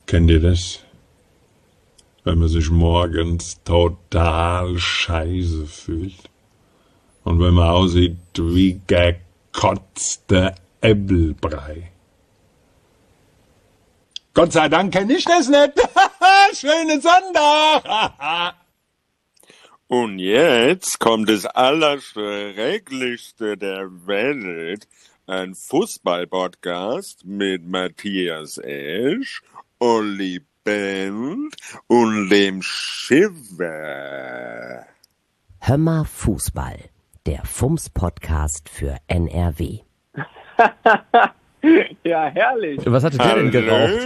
Kennt ihr das? Wenn man sich morgens total scheiße fühlt. Und wenn man aussieht wie gekotzter Äppelbrei. Gott sei Dank kenn ich das nicht. Schönen Sonntag. Und jetzt kommt das Allerschrecklichste der Welt. Ein Fußball-Podcast mit Matthias Esch, Olli Bent und dem Schiffer. Hör Fußball, der FUMS-Podcast für NRW. Ja, herrlich. Was hatte der denn geraucht?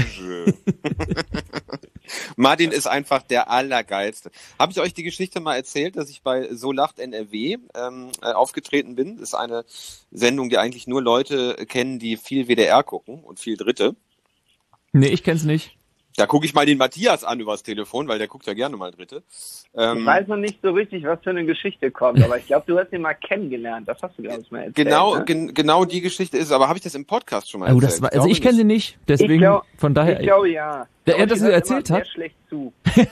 Martin ist einfach der Allergeilste. Habe ich euch die Geschichte mal erzählt, dass ich bei So lacht NRW aufgetreten bin? Das ist eine Sendung, die eigentlich nur Leute kennen, die viel WDR gucken und viel Dritte. Nee, ich kenn's nicht. Da gucke ich mal den Matthias an übers Telefon, weil der guckt ja gerne mal Dritte. Ich weiß noch nicht so richtig, was für eine Geschichte kommt, aber ich glaube, du hast ihn mal kennengelernt. Das hast du, glaube ich, mal erzählt. Genau, ne? Genau die Geschichte ist es. Aber habe ich das im Podcast schon mal erzählt? Also ich kenne sie nicht, deswegen von daher. Ich glaube, ja. Der, das erzählt hat. Sehr schlecht zu.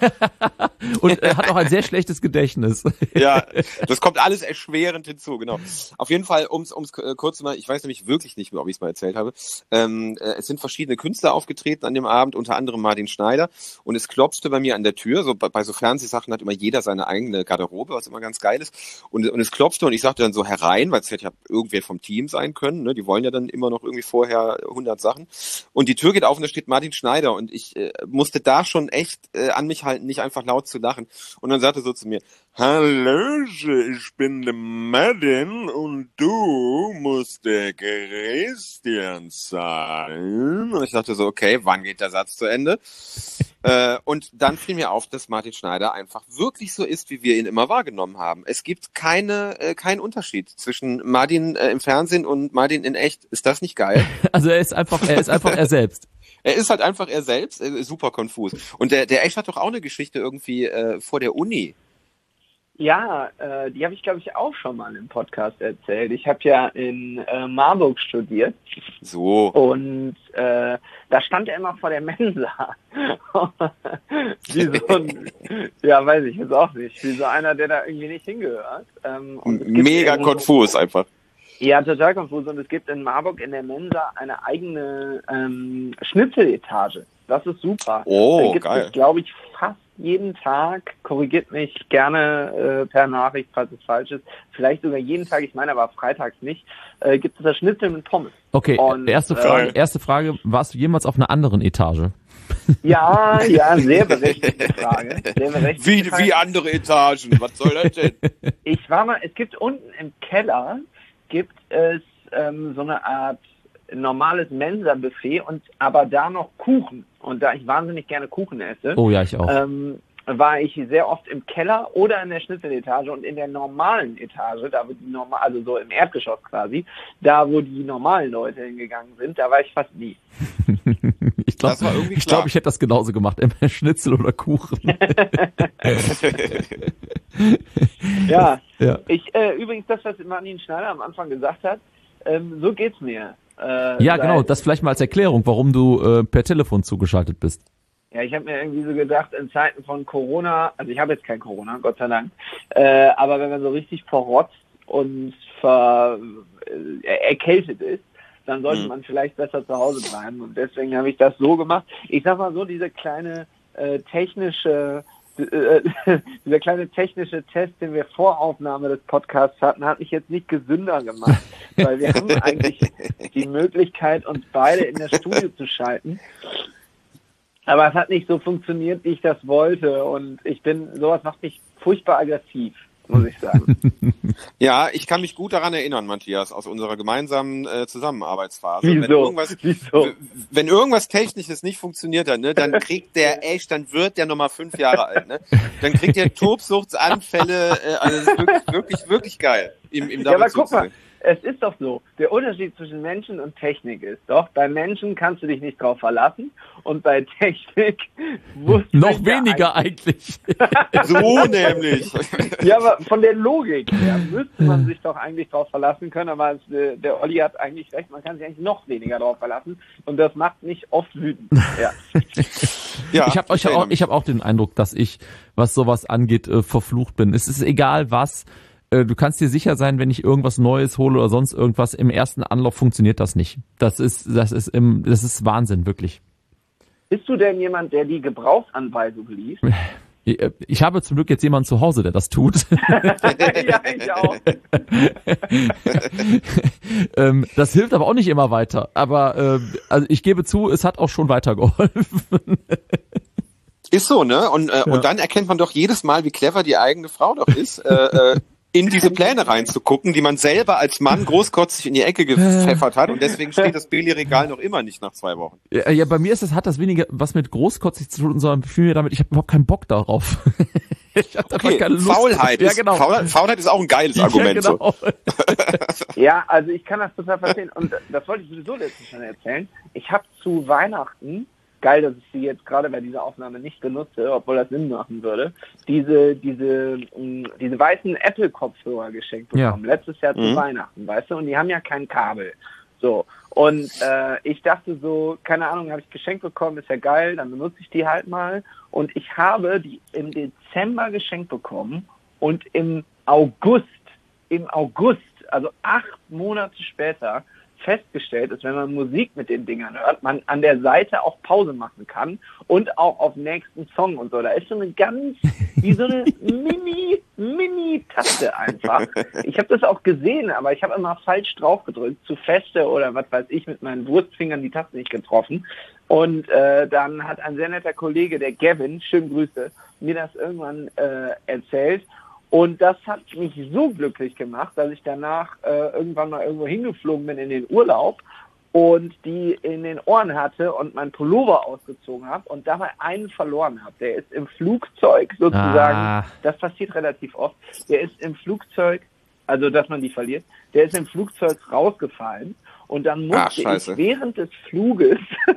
Und er hat auch ein sehr schlechtes Gedächtnis. Ja, das kommt alles erschwerend hinzu, genau. Auf jeden Fall, um's kurz mal, ich weiß nämlich wirklich nicht mehr, ob ich es mal erzählt habe. Es sind verschiedene Künstler aufgetreten an dem Abend, unter anderem Martin Schneider. Und es klopfte bei mir an der Tür. So bei so Fernsehsachen hat immer jeder seine eigene Garderobe, was immer ganz geil ist. Und es klopfte und ich sagte dann so herein, weil es hätte ja irgendwer vom Team sein können. Ne? Die wollen ja dann immer noch irgendwie vorher 100 Sachen. Und die Tür geht auf und da steht Martin Schneider. Und ich musste da schon echt an mich halten, nicht einfach laut zu lachen. Und dann sagte er so zu mir, Hallöche, ich bin der Martin und du musst der Christian sein. Und ich dachte so, okay, wann geht der Satz zu Ende? Und dann fiel mir auf, dass Martin Schneider einfach wirklich so ist, wie wir ihn immer wahrgenommen haben. Es gibt keinen Unterschied zwischen Martin im Fernsehen und Martin in echt. Ist das nicht geil? Also er ist einfach er selbst. Er ist halt einfach er selbst, super konfus. Und der Esch hat doch auch eine Geschichte irgendwie vor der Uni. Ja, die habe ich, glaube ich, auch schon mal im Podcast erzählt. Ich habe ja in Marburg studiert. So. Und da stand er immer vor der Mensa. Wie so ein, ja, weiß ich jetzt auch nicht, wie so einer, der da irgendwie nicht hingehört. Und mega konfus einfach. Ja, total konfus. Und es gibt in Marburg in der Mensa eine eigene Schnitzeletage. Das ist super. Oh, da gibt geil. Es, glaube ich, fast jeden Tag, korrigiert mich gerne per Nachricht, falls es falsch ist, vielleicht sogar jeden Tag, ich meine aber freitags nicht, gibt es das Schnitzel mit Pommes. Okay, und, erste Frage, warst du jemals auf einer anderen Etage? Ja, sehr berechtigte Frage. Wie andere Etagen, was soll das denn? Es gibt unten im Keller, gibt es so eine Art normales Mensa-Buffet und aber da noch Kuchen. Und da ich wahnsinnig gerne Kuchen esse, oh ja, ich auch. War ich sehr oft im Keller oder in der Schnitzeletage und in der normalen Etage, da wo die also so im Erdgeschoss quasi, da wo die normalen Leute hingegangen sind, da war ich fast nie. Ich glaube, ich hätte das genauso gemacht, entweder Schnitzel oder Kuchen. Ja. Ich übrigens das, was Martin Schneider am Anfang gesagt hat, so geht's mir. Ja, genau, das vielleicht mal als Erklärung, warum du per Telefon zugeschaltet bist. Ja, ich habe mir irgendwie so gedacht, in Zeiten von Corona, also ich habe jetzt kein Corona, Gott sei Dank, aber wenn man so richtig verrotzt und erkältet ist, dann sollte man vielleicht besser zu Hause bleiben. Und deswegen habe ich das so gemacht. Ich sag mal so, dieser kleine technische Test, den wir vor Aufnahme des Podcasts hatten, hat mich jetzt nicht gesünder gemacht, weil wir haben eigentlich die Möglichkeit, uns beide in das Studio zu schalten. Aber es hat nicht so funktioniert, wie ich das wollte. Und sowas macht mich furchtbar aggressiv, muss ich sagen. Ja, ich kann mich gut daran erinnern, Matthias, aus unserer gemeinsamen Zusammenarbeitsphase. Wieso? Wenn irgendwas Technisches nicht funktioniert hat, ne, dann kriegt dann wird der nochmal 5 Jahre alt, ne? Dann kriegt der Tobsuchtsanfälle, also das ist wirklich, wirklich geil. Ja, aber guck mal, Es ist doch so, der Unterschied zwischen Menschen und Technik ist doch, bei Menschen kannst du dich nicht drauf verlassen und bei Technik noch weniger eigentlich. So nämlich. Ja, aber von der Logik her müsste man sich doch eigentlich drauf verlassen können, aber der Olli hat eigentlich recht, man kann sich eigentlich noch weniger drauf verlassen und das macht mich oft wütend. Ja. Ja, ich hab auch den Eindruck, dass ich, was sowas angeht, verflucht bin. Es ist egal was. Du kannst dir sicher sein, wenn ich irgendwas Neues hole oder sonst irgendwas, im ersten Anlauf funktioniert das nicht. Das ist Wahnsinn, wirklich. Bist du denn jemand, der die Gebrauchsanweisung liest? Ich habe zum Glück jetzt jemanden zu Hause, der das tut. Ja, ich auch. Das hilft aber auch nicht immer weiter. Aber also ich gebe zu, es hat auch schon weitergeholfen. Ist so, ne? Und dann erkennt man doch jedes Mal, wie clever die eigene Frau doch ist, in diese Pläne reinzugucken, die man selber als Mann großkotzig in die Ecke gepfeffert hat und deswegen steht das Billy-Regal noch immer nicht nach 2 Wochen. Ja, bei mir hat das weniger was mit großkotzig zu tun, sondern vielmehr damit, ich habe überhaupt keinen Bock darauf. Ich hab okay, keine Lust. Faulheit ist auch ein geiles Argument. Ja, genau. Ja, also ich kann das total verstehen und das wollte ich sowieso letztens schon erzählen. Ich habe zu Weihnachten, geil, dass ich sie jetzt gerade bei dieser Aufnahme nicht benutze, obwohl das Sinn machen würde, diese weißen Apple-Kopfhörer geschenkt bekommen, letztes Jahr zu Weihnachten, weißt du, und die haben ja kein Kabel. So, und ich dachte so, keine Ahnung, habe ich geschenkt bekommen, ist ja geil, dann benutze ich die halt mal. Und ich habe die im Dezember geschenkt bekommen und im August, also 8 Monate später, festgestellt ist, wenn man Musik mit den Dingern hört, man an der Seite auch Pause machen kann und auch auf nächsten Song und so. Da ist so eine wie so eine Mini-Taste einfach. Ich habe das auch gesehen, aber ich habe immer falsch drauf gedrückt, zu feste oder was weiß ich, mit meinen Wurstfingern die Taste nicht getroffen. Und dann hat ein sehr netter Kollege, der Gavin, schöne Grüße, mir das irgendwann erzählt. Und das hat mich so glücklich gemacht, dass ich danach irgendwann mal irgendwo hingeflogen bin in den Urlaub und die in den Ohren hatte und mein Pullover ausgezogen habe und dabei einen verloren habe. Der ist im Flugzeug sozusagen, das passiert relativ oft, der ist im Flugzeug, also dass man die verliert, der ist im Flugzeug rausgefallen und dann musste ich während des Fluges,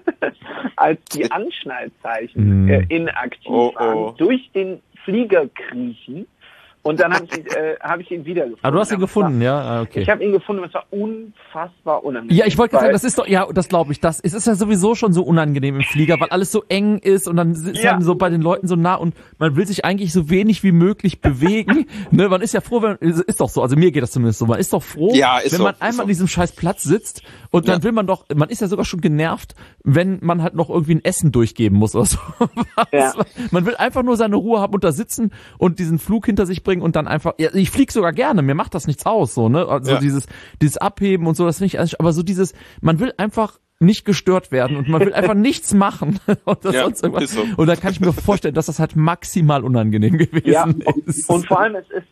als die Anschnallzeichen inaktiv waren, durch den Flieger kriechen. Und dann hab ich ihn wiedergefunden. Ah, du hast ihn gefunden, ja? Okay. Ich habe ihn gefunden und es war unfassbar unangenehm. Ja, ich wollte sagen, das ist doch, ja, das glaube ich, es ist ja sowieso schon so unangenehm im Flieger, weil alles so eng ist und dann ist man so bei den Leuten so nah und man will sich eigentlich so wenig wie möglich bewegen. Ne, man ist ja froh, ist doch so, also mir geht das zumindest so, man ist doch froh, wenn man einmal an diesem scheiß Platz sitzt und dann will man doch, man ist ja sogar schon genervt, wenn man halt noch irgendwie ein Essen durchgeben muss oder so. Man will einfach nur seine Ruhe haben und da sitzen und diesen Flug hinter sich bringen und dann einfach, ich fliege sogar gerne, mir macht das nichts aus, so, ne, also dieses Abheben und so, das finde ich, aber so dieses, man will einfach nicht gestört werden und man will einfach nichts machen und das sonst irgendwas. So. Und da kann ich mir vorstellen, dass das halt maximal unangenehm gewesen ist. Und vor allem, es ist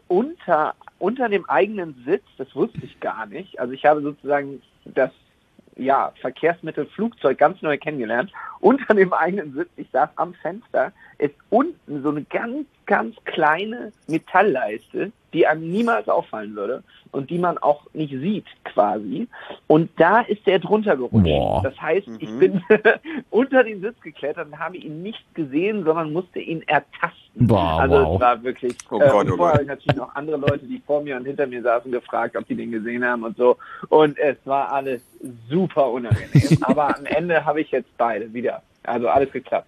unter dem eigenen Sitz, das wusste ich gar nicht, also ich habe sozusagen das Verkehrsmittel Flugzeug ganz neu kennengelernt. Unter dem eigenen Sitz, ich saß am Fenster, ist unten so eine ganz, ganz kleine Metallleiste, die einem niemals auffallen würde und die man auch nicht sieht quasi. Und da ist der drunter gerutscht. Boah. Das heißt, ich bin unter den Sitz geklettert und habe ihn nicht gesehen, sondern musste ihn ertasten. Boah, also es war wirklich, vorher habe ich natürlich noch andere Leute, die vor mir und hinter mir saßen, gefragt, ob die den gesehen haben und so. Und es war alles super unangenehm. Aber am Ende habe ich jetzt beide wieder. Also alles geklappt.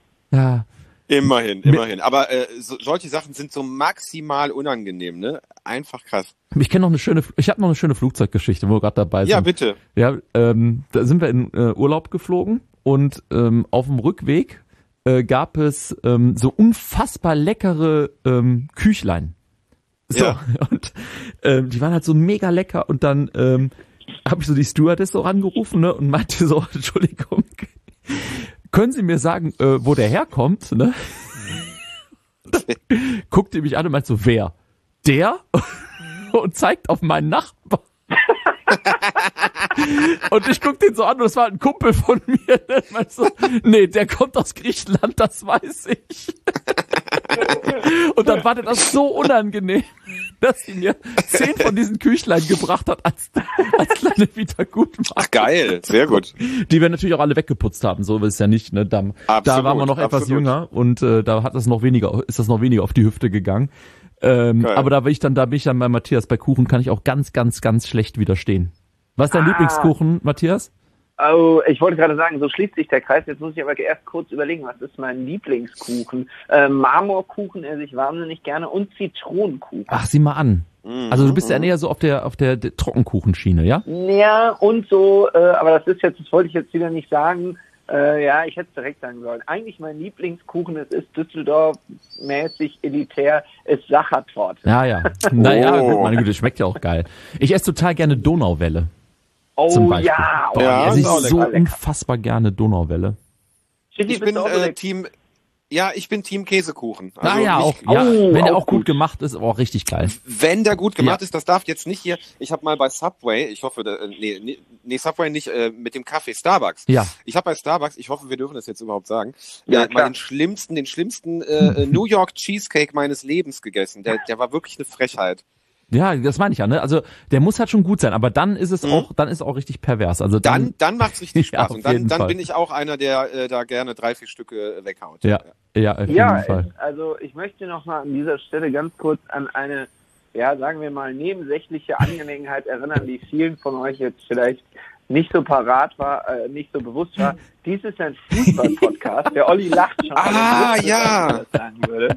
Ja. Immerhin. Aber solche Sachen sind so maximal unangenehm, ne? Einfach krass. Ich habe noch eine schöne Flugzeuggeschichte, wo wir gerade dabei sind. Ja, bitte. Ja, da sind wir in Urlaub geflogen und auf dem Rückweg gab es so unfassbar leckere Küchlein. So, und die waren halt so mega lecker und dann habe ich so die Stewardess so angerufen, ne, und meinte so, Entschuldigung, können Sie mir sagen, wo der herkommt, ne? Guckte mich an und meinte so, wer? Der? Und zeigt auf meinen Nachbarn. Und ich guck den so an und das war ein Kumpel von mir. Ne? Meinte so, nee, der kommt aus Griechenland, das weiß ich. Und dann war das so unangenehm, dass sie mir 10 von diesen Küchlein gebracht hat als kleine Wiedergutmachung. Ach geil, sehr gut. Die wir natürlich auch alle weggeputzt haben, so ist es ja nicht, ne? Da waren wir noch etwas jünger und da ist das noch weniger auf die Hüfte gegangen. Aber da bin ich dann bei Matthias, bei Kuchen kann ich auch ganz, ganz, ganz schlecht widerstehen. Was ist dein Lieblingskuchen, Matthias? Oh, ich wollte gerade sagen, so schließt sich der Kreis. Jetzt muss ich aber erst kurz überlegen, was ist mein Lieblingskuchen? Marmorkuchen esse ich wahnsinnig gerne und Zitronenkuchen. Ach, sieh mal an. Also du bist ja eher so auf der Trockenkuchenschiene, ja? Ja, und so, aber das wollte ich jetzt wieder nicht sagen. Ja, ich hätte es direkt sagen sollen. Eigentlich mein Lieblingskuchen, es ist Düsseldorf-mäßig elitär, ist Sachertorte. Ja. Naja, gut, meine Güte, schmeckt ja auch geil. Ich esse total gerne Donauwelle. Oh zum Beispiel. ja, Boah, ja, esse ich ist auch so lecker. unfassbar gerne Donauwelle. Ich bin Team Käsekuchen. Also nicht, auch. Wenn der auch gut gemacht ist, aber auch richtig geil. Wenn der gut gemacht ist, das darf jetzt nicht hier. Ich habe mal bei Subway, ich hoffe, Subway nicht mit dem Kaffee Starbucks. Ja. Ich habe bei Starbucks, ich hoffe, wir dürfen das jetzt überhaupt sagen, Ja, mal den schlimmsten New York Cheesecake meines Lebens gegessen. Der war wirklich eine Frechheit. Ja, das meine ich ja, ne? Also der muss halt schon gut sein, aber dann ist es auch richtig pervers. Also Dann macht's richtig Spaß. Ja, und dann bin ich auch einer, der da gerne 3-4 Stücke weghaut. Ja, auf jeden Fall. Also ich möchte noch mal an dieser Stelle ganz kurz an eine, ja, sagen wir mal, nebensächliche Angelegenheit erinnern, die vielen von euch jetzt vielleicht nicht so parat war, nicht so bewusst war. Dies ist ein Fußball-Podcast. Der Olli lacht schon. Ja. Wenn ich das sagen würde.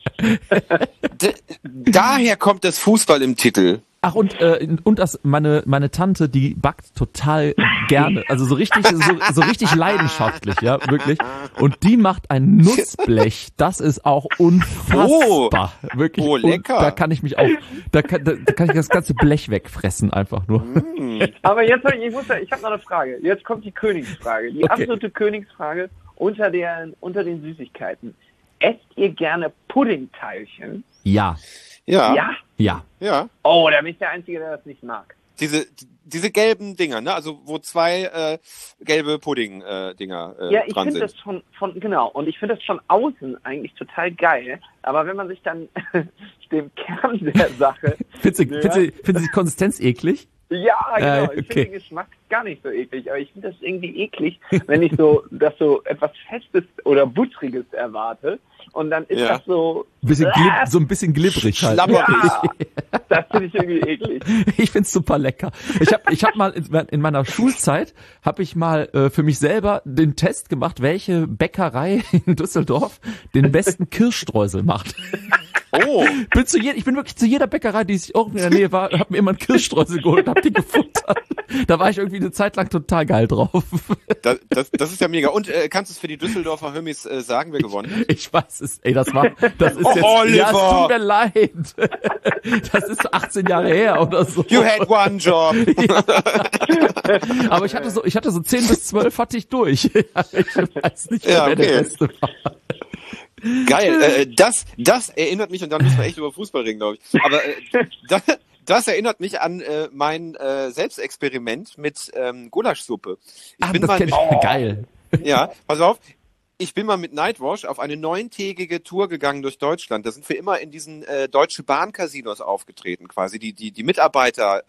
Daher kommt das Fußball im Titel. Ach, und meine Tante, die backt total gerne, also so richtig leidenschaftlich, ja, wirklich. Und die macht ein Nussblech, das ist auch unfassbar, wirklich. Oh, lecker. Da kann ich mich auch, da kann ich das ganze Blech wegfressen, einfach nur. Aber jetzt, ich habe noch eine Frage. Jetzt kommt die Königsfrage, die absolute Königsfrage unter den Süßigkeiten. Esst ihr gerne Puddingteilchen? Ja. Ja. Oh, da bin ich der Einzige, der das nicht mag. Diese gelben Dinger, ne? Also wo 2 gelbe Pudding-Dinger Ja, ich dran finde sind. das genau. Und ich finde das von außen eigentlich total geil. Aber wenn man sich dann dem Kern der Sache... Findest du die Konsistenz eklig? Ja, genau. Okay. Ich finde den Geschmack gar nicht so eklig. Aber ich finde das irgendwie eklig, wenn ich so etwas Festes oder Buttriges erwarte. Und dann ist das so... So ein bisschen glibberig halt. Ja, das finde ich irgendwie eklig. Ich find's super lecker. Ich hab mal in meiner Schulzeit für mich selber den Test gemacht, welche Bäckerei in Düsseldorf den besten Kirschstreusel macht. Oh. Ich bin wirklich zu jeder Bäckerei, die sich irgendwie in der Nähe war, hab mir immer einen Kirschstreusel geholt, hab die gefuttert. Da war ich irgendwie eine Zeit lang total geil drauf. Das ist ja mega. Und kannst du es für die Düsseldorfer Hömis sagen, wer gewonnen hat? Ich weiß es, das ist jetzt, Oliver. ja, es tut mir leid. Das ist 18 Jahre her oder so. You had one job. Ja. Aber ich hatte so 10 bis 12 hatte ich durch. Ich weiß nicht, wer der Beste war. Geil, das erinnert mich, und dann müssen wir echt über Fußball reden, glaube ich. Aber das erinnert mich an mein Selbstexperiment mit Gulaschsuppe. Geil. Ja, pass auf. Ich bin mal mit Nightwash auf eine 9-tägige Tour gegangen durch Deutschland. Da sind wir immer in diesen Deutsche Bahn-Casinos aufgetreten, quasi. Die Mitarbeiter,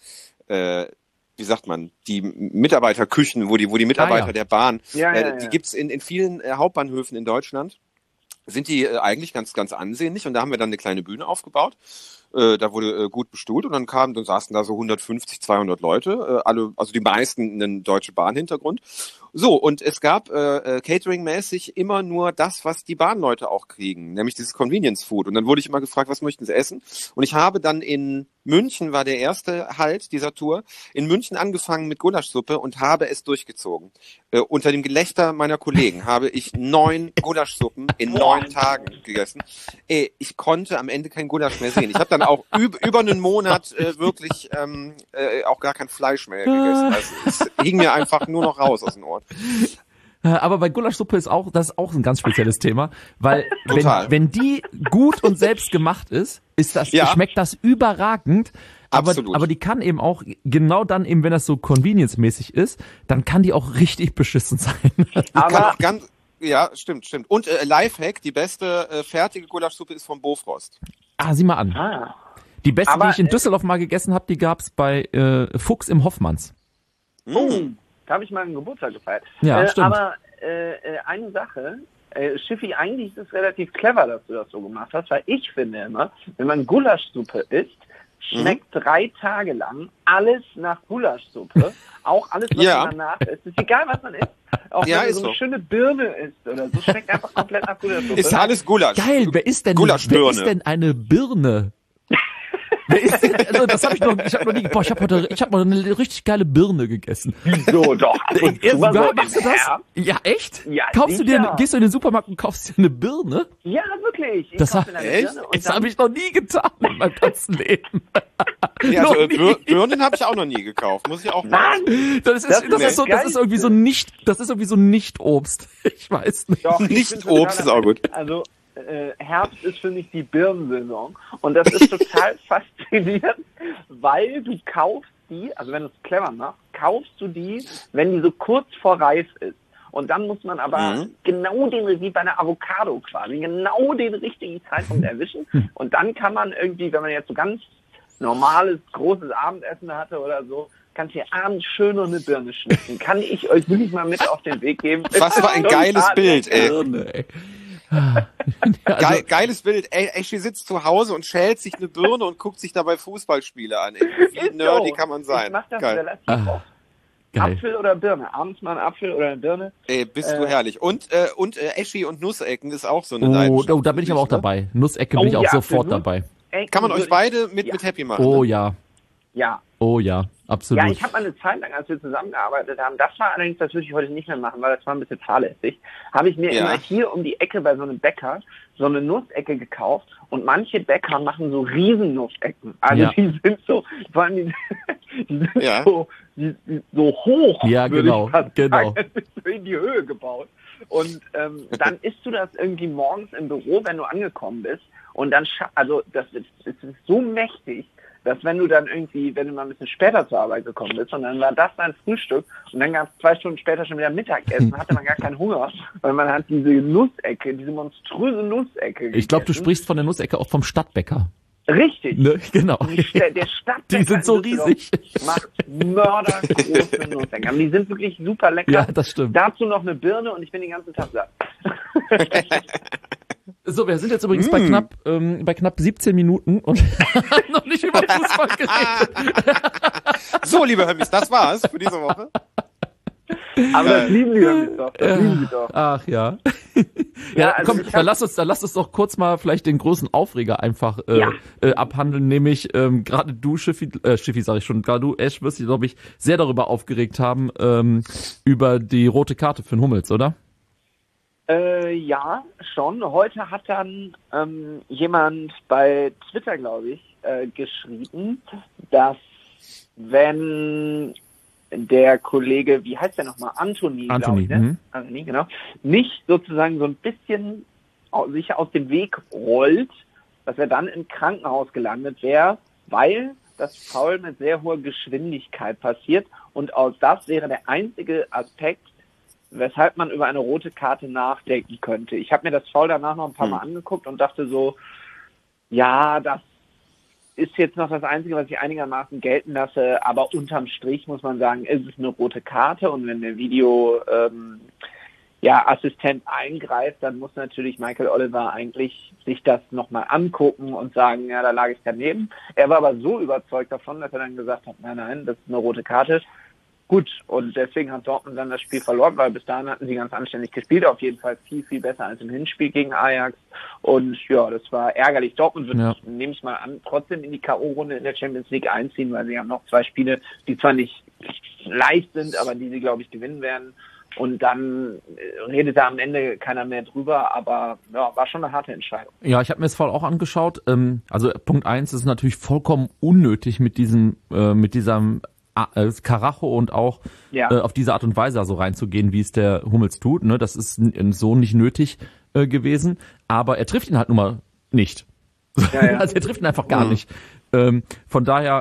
wie sagt man, die Mitarbeiterküchen, wo die Mitarbeiter der Bahn, die gibt's in vielen Hauptbahnhöfen in Deutschland. Sind die eigentlich ganz, ganz ansehnlich, und da haben wir dann eine kleine Bühne aufgebaut. Da wurde gut bestuhlt, und dann saßen da so 150, 200 Leute, alle, also die meisten einen Deutsche Bahn-Hintergrund. So, und es gab Catering-mäßig immer nur das, was die Bahnleute auch kriegen, nämlich dieses Convenience-Food. Und dann wurde ich immer gefragt, was möchten sie essen? Und ich habe dann in München, war der erste Halt dieser Tour, in München angefangen mit Gulaschsuppe und habe es durchgezogen. Unter dem Gelächter meiner Kollegen habe ich 9 Gulaschsuppen in 9 Tagen gegessen. Ich konnte am Ende kein Gulasch mehr sehen. Ich habe dann auch über einen Monat wirklich auch gar kein Fleisch mehr gegessen. Also es hing mir einfach nur noch raus aus den Ohren. Aber bei Gulaschsuppe ist das ist auch ein ganz spezielles Thema, weil wenn die gut und selbst gemacht ist, schmeckt das überragend. Aber die kann eben auch, genau dann eben, wenn das so convenience-mäßig ist, dann kann die auch richtig beschissen sein. Aber ja, stimmt. Und Lifehack, die beste fertige Gulaschsuppe ist vom Bofrost. Sieh mal an. Die beste, Aber, die ich in Düsseldorf mal gegessen habe, die gab's bei Fuchs im Hoffmanns. Da habe ich mal einen Geburtstag gefeiert. Ja, stimmt. Aber eine Sache, Schiffi, eigentlich ist es relativ clever, dass du das so gemacht hast, weil ich finde immer, wenn man Gulaschsuppe isst, schmeckt 3 Tage lang alles nach Gulaschsuppe. Auch alles, was man danach isst. Ist egal, was man isst. Auch wenn man so eine schöne Birne isst oder so, schmeckt einfach komplett nach Gulaschsuppe. Ist alles Gulasch. Geil, wer ist denn eine Birne? Wer ist denn, also das habe ich noch nie, ich habe mal eine richtig geile Birne gegessen. Wieso doch? Machst du das? Ja, echt? Ja, gehst du in den Supermarkt und kaufst dir eine Birne? Ja, wirklich. Das habe ich noch nie getan in meinem ganzen Leben. Ja, also Birnen habe ich auch noch nie gekauft, muss ich auch machen. Das ist irgendwie so Nicht-Obst. Ich weiß nicht. Doch, Nicht-Obst ist auch gut. Also Herbst ist für mich die Birnensaison und das ist total faszinierend, weil du kaufst die, also wenn du es clever machst, kaufst du die, wenn die so kurz vor reif ist. Und dann muss man aber genau wie bei einer Avocado quasi, genau den richtigen Zeitpunkt erwischen. Und dann kann man irgendwie, wenn man jetzt so ganz normales, großes Abendessen hatte oder so, kannst du abends schön noch eine Birne schnitzen. Kann ich euch wirklich mal mit auf den Weg geben? Was für ein geiles Bild, ey. Birne, ey. Geiles Bild. Ashley sitzt zu Hause und schält sich eine Birne und guckt sich dabei Fußballspiele an. Wie nerdy kann man sein? Ich mach das relativ oft. Geil. Apfel oder Birne? Abends mal ein Apfel oder eine Birne? Ey, bist du herrlich. Und Ashley und Nussecken ist auch so eine Leidenschaft. Oh, da bin ich aber auch dabei. Nussecke bin ich auch sofort dabei. Kann man euch beide mit happy machen? Oh ne? ja. Ja. Oh ja, absolut. Ja, ich habe mal eine Zeit lang, als wir zusammengearbeitet haben, das war allerdings, das würde ich heute nicht mehr machen, weil das war ein bisschen fahrlässig, habe ich mir immer hier um die Ecke bei so einem Bäcker so eine Nussecke gekauft und manche Bäcker machen so riesen Nussecken. Also die sind so, vor allem die sind so hoch, würde ich fast sagen, so in die Höhe gebaut. Und dann isst du das irgendwie morgens im Büro, wenn du angekommen bist und dann, also das ist so mächtig, dass wenn du dann irgendwie, wenn du mal ein bisschen später zur Arbeit gekommen bist und dann war das dein Frühstück und dann gab es 2 Stunden später schon wieder Mittagessen, hatte man gar keinen Hunger, weil man hat diese Nussecke, diese monströse Nussecke gegessen. Ich glaube, du sprichst von der Nussecke auch vom Stadtbäcker. Richtig. Ne? Genau. Der Stadtbäcker die sind so riesig. Macht mördergroße Nussecken. Aber die sind wirklich super lecker. Ja, das stimmt. Dazu noch eine Birne und ich bin den ganzen Tag satt. So, wir sind jetzt übrigens bei knapp 17 Minuten und haben noch nicht über Fußball geredet. So, liebe Hömmis, das war's für diese Woche. Aber das lieben die Hömmis doch. Das lieben sie doch. Ach ja. Ja, also komm, dann lass uns doch kurz mal vielleicht den großen Aufreger einfach abhandeln, nämlich gerade du, Schiffi sag ich schon, gerade du, Ash, wirst dich, glaube ich, sehr darüber aufgeregt haben, über die rote Karte für den Hummels, oder? Ja, schon. Heute hat dann jemand bei Twitter, glaube ich, geschrieben, dass wenn der Kollege, wie heißt der nochmal, Anthony, glaube ich, ne? Anthony, genau, nicht sozusagen so ein bisschen sich aus dem Weg rollt, dass er dann im Krankenhaus gelandet wäre, weil das Foul mit sehr hoher Geschwindigkeit passiert und auch das wäre der einzige Aspekt, weshalb man über eine rote Karte nachdenken könnte. Ich habe mir das Foul danach noch ein paar Mal angeguckt und dachte so, ja, das ist jetzt noch das Einzige, was ich einigermaßen gelten lasse, aber unterm Strich muss man sagen, ist es eine rote Karte und wenn der Assistent eingreift, dann muss natürlich Michael Oliver eigentlich sich das nochmal angucken und sagen, ja, da lag ich daneben. Er war aber so überzeugt davon, dass er dann gesagt hat, nein, das ist eine rote Karte. Gut, und deswegen hat Dortmund dann das Spiel verloren, weil bis dahin hatten sie ganz anständig gespielt, auf jeden Fall viel, viel besser als im Hinspiel gegen Ajax. Und ja, das war ärgerlich. Dortmund wird, nehme ich mal an, trotzdem in die K.O.-Runde in der Champions League einziehen, weil sie haben noch 2 Spiele, die zwar nicht leicht sind, aber die sie, glaube ich, gewinnen werden. Und dann redet da am Ende keiner mehr drüber, aber ja, war schon eine harte Entscheidung. Ja, ich habe mir das Foul auch angeschaut. Also Punkt 1 ist natürlich vollkommen unnötig mit diesem Karacho und auch auf diese Art und Weise so reinzugehen, wie es der Hummels tut. Ne? Das ist so nicht nötig gewesen. Aber er trifft ihn halt nun mal nicht. Ja. Also er trifft ihn einfach gar nicht. Von daher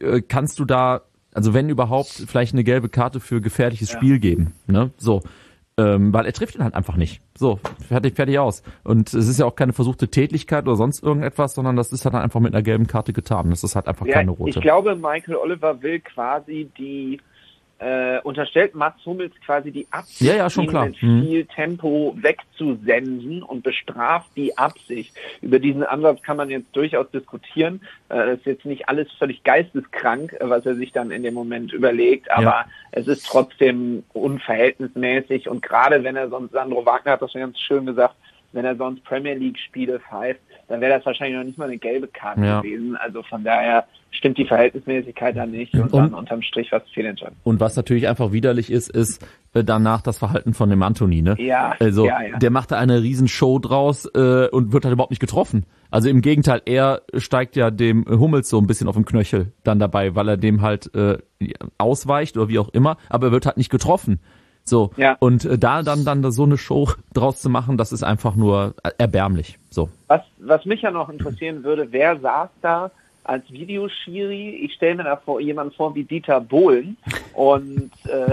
kannst du da, also wenn überhaupt, vielleicht eine gelbe Karte für gefährliches Spiel geben. Ne? So. Weil er trifft ihn halt einfach nicht. So, fertig aus. Und es ist ja auch keine versuchte Tätlichkeit oder sonst irgendetwas, sondern das ist halt dann einfach mit einer gelben Karte getan. Das ist halt einfach keine rote. Ich glaube, Michael Oliver will quasi unterstellt Mats Hummels quasi die Absicht, schon klar. mit viel Tempo wegzusenden und bestraft die Absicht. Über diesen Ansatz kann man jetzt durchaus diskutieren. Das ist jetzt nicht alles völlig geisteskrank, was er sich dann in dem Moment überlegt, aber es ist trotzdem unverhältnismäßig und gerade wenn er sonst, Sandro Wagner hat das schon ganz schön gesagt, wenn er sonst Premier League Spiele pfeift, dann wäre das wahrscheinlich noch nicht mal eine gelbe Karte gewesen. Also von daher stimmt die Verhältnismäßigkeit dann nicht und dann unterm Strich was fehlentscheidend. Und was natürlich einfach widerlich ist danach das Verhalten von dem Anthony, ne? Der macht da eine riesen Show draus und wird halt überhaupt nicht getroffen. Also im Gegenteil, er steigt ja dem Hummels so ein bisschen auf den Knöchel dann dabei, weil er dem halt ausweicht oder wie auch immer, aber er wird halt nicht getroffen. So, und da dann so eine Show draus zu machen, das ist einfach nur erbärmlich. So. Was mich ja noch interessieren würde, wer saß da als Videoschiri? Ich stelle mir da jemanden vor wie Dieter Bohlen und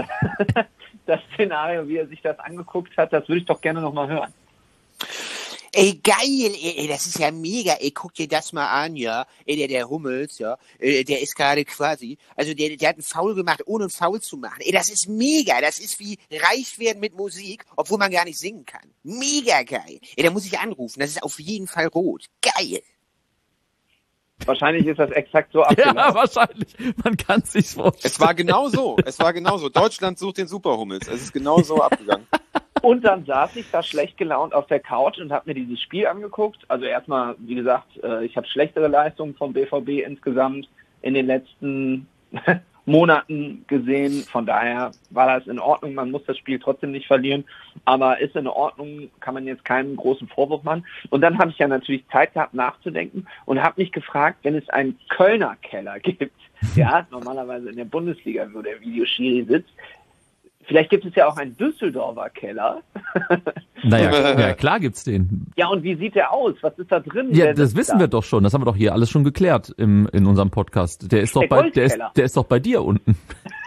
das Szenario, wie er sich das angeguckt hat, das würde ich doch gerne nochmal hören. Ey, geil, ey, das ist ja mega, ey, guck dir das mal an, ja, ey, der Hummels, ja, der ist gerade quasi, also der hat einen Foul gemacht, ohne einen Foul zu machen, ey, das ist mega, das ist wie reich werden mit Musik, obwohl man gar nicht singen kann, mega geil, ey, da muss ich anrufen, das ist auf jeden Fall rot, geil. Wahrscheinlich ist das exakt so abgelaufen. Ja, wahrscheinlich. Man kann es sich vorstellen. Es war genau so. Deutschland sucht den Superhummels. Es ist genau so abgegangen. Und dann saß ich da schlecht gelaunt auf der Couch und habe mir dieses Spiel angeguckt. Also erstmal, wie gesagt, ich habe schlechtere Leistungen vom BVB insgesamt in den letzten Monaten gesehen. Von daher war das in Ordnung. Man muss das Spiel trotzdem nicht verlieren. Aber ist in Ordnung, kann man jetzt keinen großen Vorwurf machen. Und dann habe ich ja natürlich Zeit gehabt nachzudenken und habe mich gefragt, wenn es einen Kölner Keller gibt, ja, normalerweise in der Bundesliga, wo der Videoschiri sitzt, vielleicht gibt es ja auch einen Düsseldorfer Keller. Naja, ja, klar gibt's den. Ja, und wie sieht der aus? Was ist da drin? Ja, das wissen wir doch schon. Das haben wir doch hier alles schon geklärt in unserem Podcast. Der ist doch der ist doch bei dir unten.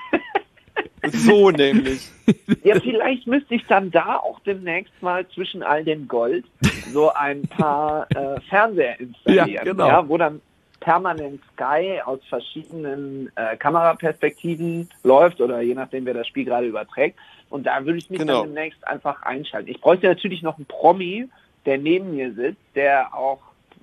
So nämlich. Ja, vielleicht müsste ich dann da auch demnächst mal zwischen all dem Gold so ein paar Fernseher installieren. Ja, genau. Ja, wo dann permanent Sky aus verschiedenen Kameraperspektiven läuft oder je nachdem, wer das Spiel gerade überträgt. Und da würde ich mich dann demnächst einfach einschalten. Ich bräuchte natürlich noch einen Promi, der neben mir sitzt, der auch,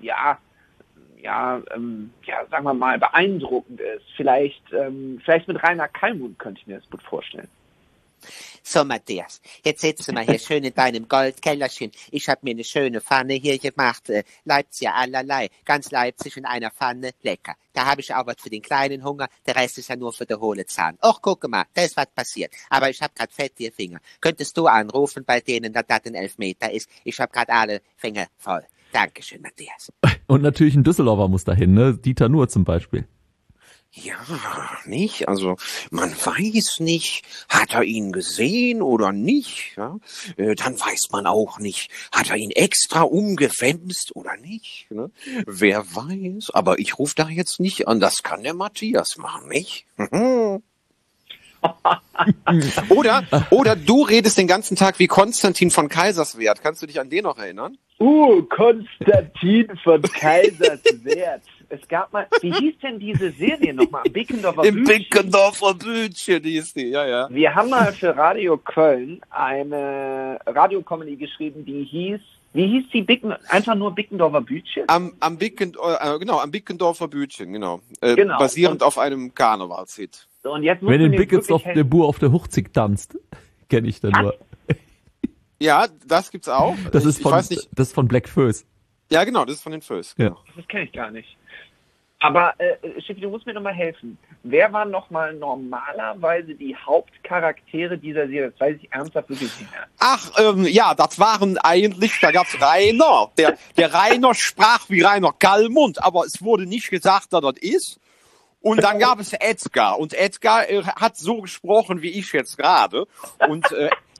sagen wir mal, beeindruckend ist. Vielleicht mit Rainer Kallmund könnte ich mir das gut vorstellen. So, Matthias, jetzt sitzt du mal hier schön in deinem Goldkellerchen. Ich habe mir eine schöne Pfanne hier gemacht. Leipziger allerlei. Ganz Leipzig in einer Pfanne. Lecker. Da habe ich auch was für den kleinen Hunger. Der Rest ist ja nur für den hohle Zahn. Och, guck mal, da ist was passiert. Aber ich habe gerade fettige Finger. Könntest du anrufen bei denen, dass das ein Elfmeter ist? Ich habe gerade alle Finger voll. Dankeschön, Matthias. Und natürlich ein Düsseldorfer muss dahin, ne? Dieter Nuhr zum Beispiel. Ja, nicht? Also, man weiß nicht, hat er ihn gesehen oder nicht? Ja? Dann weiß man auch nicht, hat er ihn extra umgewämst oder nicht? Ne? Wer weiß, aber ich rufe da jetzt nicht an, das kann der Matthias machen, nicht? Oder du redest den ganzen Tag wie Konstantin von Kaiserswerth. Kannst du dich an den noch erinnern? Konstantin von Kaiserswerth. Es gab mal, wie hieß denn diese Serie nochmal? Im Bickendorfer Bütchen hieß die, ja. Wir haben mal für Radio Köln eine Radiocomedy geschrieben, die hieß, wie hieß die einfach nur Bickendorfer Bütchen? Am Bickendorfer Bütchen, genau. Basierend auf einem Karnevalshit. So, und jetzt wenn in Bickendorf der Bur auf der Hochzig tanzt, kenne ich da nur. Ja, das gibt's auch. Das ist von Black Föß. Ja, genau, das ist von den Föß. Genau. Ja. Das kenne ich gar nicht. Aber, Schiffi, du musst mir nochmal helfen. Wer waren nochmal normalerweise die Hauptcharaktere dieser Serie? Das weiß ich ernsthaft wirklich nicht mehr. Ach, das waren eigentlich, da gab's Rainer. Der Rainer sprach wie Rainer Kallmund, aber es wurde nicht gesagt, dass das ist. Und dann gab es Edgar. Und Edgar hat so gesprochen wie ich jetzt gerade. Und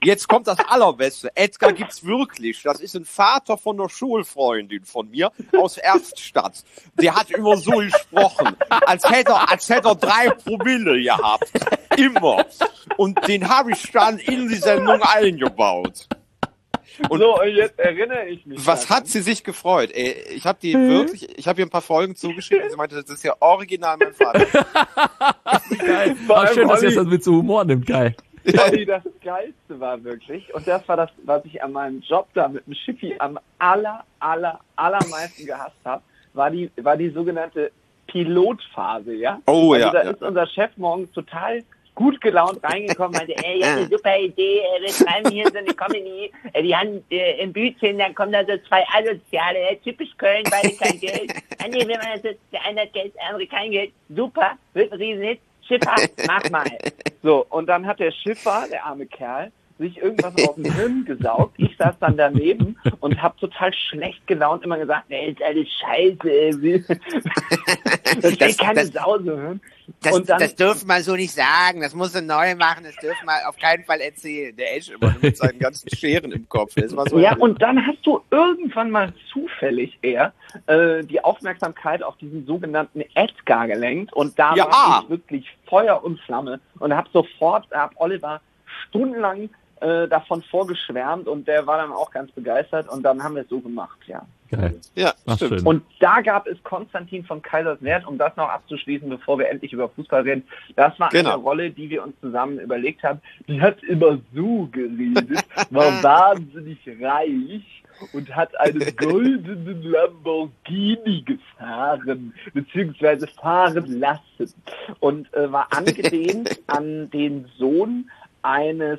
jetzt kommt das Allerbeste. Edgar gibt's wirklich. Das ist ein Vater von einer Schulfreundin von mir aus Erftstadt. Der hat immer so gesprochen, als hätte er 3 Promille gehabt. Immer. Und den habe ich dann in die Sendung eingebaut. Und so, und jetzt erinnere ich mich. was daran. hat sie sich gefreut? Ey, ich habe ihr ein paar Folgen zugeschickt und sie meinte, das ist ja original mein Vater. Geil. Vor Aber allem, schön, dass ihr Olli, das mit so Humor nimmt. Geil. Olli, das Geilste war wirklich, und das war das, was ich an meinem Job da mit dem Schiffi am allermeisten gehasst habe, war die sogenannte Pilotphase, ja? Oh, also ja, da ja. ist unser Chef morgens total gut gelaunt reingekommen, meinte, ich hab eine super Idee, wir schreiben hier so eine Comedy, die haben im Bütchen, dann kommen da so 2 Asoziale, typisch Köln, beide kein Geld. Nee, wenn man das, der eine hat Geld, der andere kein Geld, super, wird ein Riesenhit, Schiffer, mach mal. So, und dann hat der Schiffer, der arme Kerl, sich irgendwas auf den Hirn gesaugt. Ich saß dann daneben und habe total schlecht gelaunt immer gesagt, ist alles scheiße. Das will keine Sau so hören. Und dann, Das dürfen wir so nicht sagen. Das muss er neu machen. Das dürfen wir auf keinen Fall erzählen. Der Esch immer mit seinen ganzen Scheren im Kopf. Das war so ja, und dann hast du irgendwann mal zufällig eher die Aufmerksamkeit auf diesen sogenannten Edgar gelenkt. Und da Ja. war ich wirklich Feuer und Flamme und habe Oliver stundenlang davon vorgeschwärmt und der war dann auch ganz begeistert und dann haben wir es so gemacht, ja. Geil. Ja, Ach, stimmt. schön. Und da gab es Konstantin von Kaiserswerth, um das noch abzuschließen, bevor wir endlich über Fußball reden. Das war Genau. eine Rolle, die wir uns zusammen überlegt haben. Die hat immer so geredet, war wahnsinnig reich und hat einen goldenen Lamborghini gefahren, beziehungsweise fahren lassen. Und war angelehnt an den Sohn eines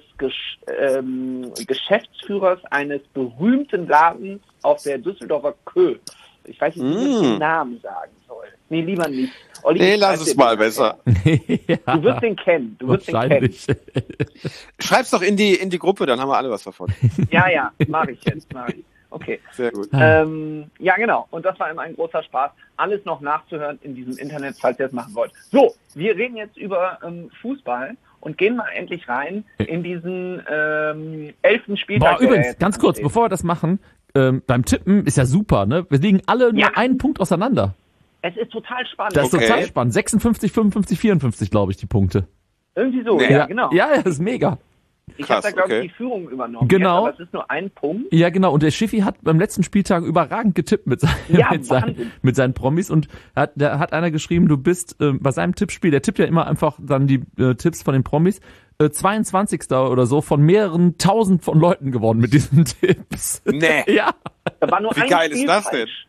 Geschäftsführers eines berühmten Ladens auf der Düsseldorfer Köh. Ich weiß nicht, wie ich den Namen sagen soll. Nee, lieber nicht. Olli, Nee, ich lass weiß es den mal Namen. besser. Du wirst den kennen. Du wirst den kennen. Wahrscheinlich. Schreib's doch in die Gruppe, dann haben wir alle was davon. Ja, mache ich jetzt. Okay. Sehr gut. Ja, genau. Und das war immer ein großer Spaß. Alles noch nachzuhören in diesem Internet, falls ihr es machen wollt. So, wir reden jetzt über Fußball und gehen mal endlich rein in diesen 11. Spieltag. Boah, übrigens, jetzt ganz kurz, ansteht. bevor wir das machen, beim Tippen ist ja super, ne? Wir liegen alle nur Ja. einen Punkt auseinander. Es ist total spannend. Das ist Okay. total spannend. 56, 55, 54, glaube ich, die Punkte. Irgendwie so, Nee. ja, genau. Ja, das ist mega. Ich habe Krass, da, glaube ich, okay. die Führung übernommen. Genau. Jetzt, aber es ist nur ein Punkt. Ja, genau. Und der Schiffi hat beim letzten Spieltag überragend getippt mit Ja, seinen, mit seinen Promis. Und da hat einer geschrieben, du bist bei seinem Tippspiel, der tippt ja immer einfach dann die Tipps von den Promis, 22. oder so von mehreren tausend von Leuten geworden mit diesen Tipps. Nee. Ja. Da war nur Wie ein geil ist Spiel das falsch.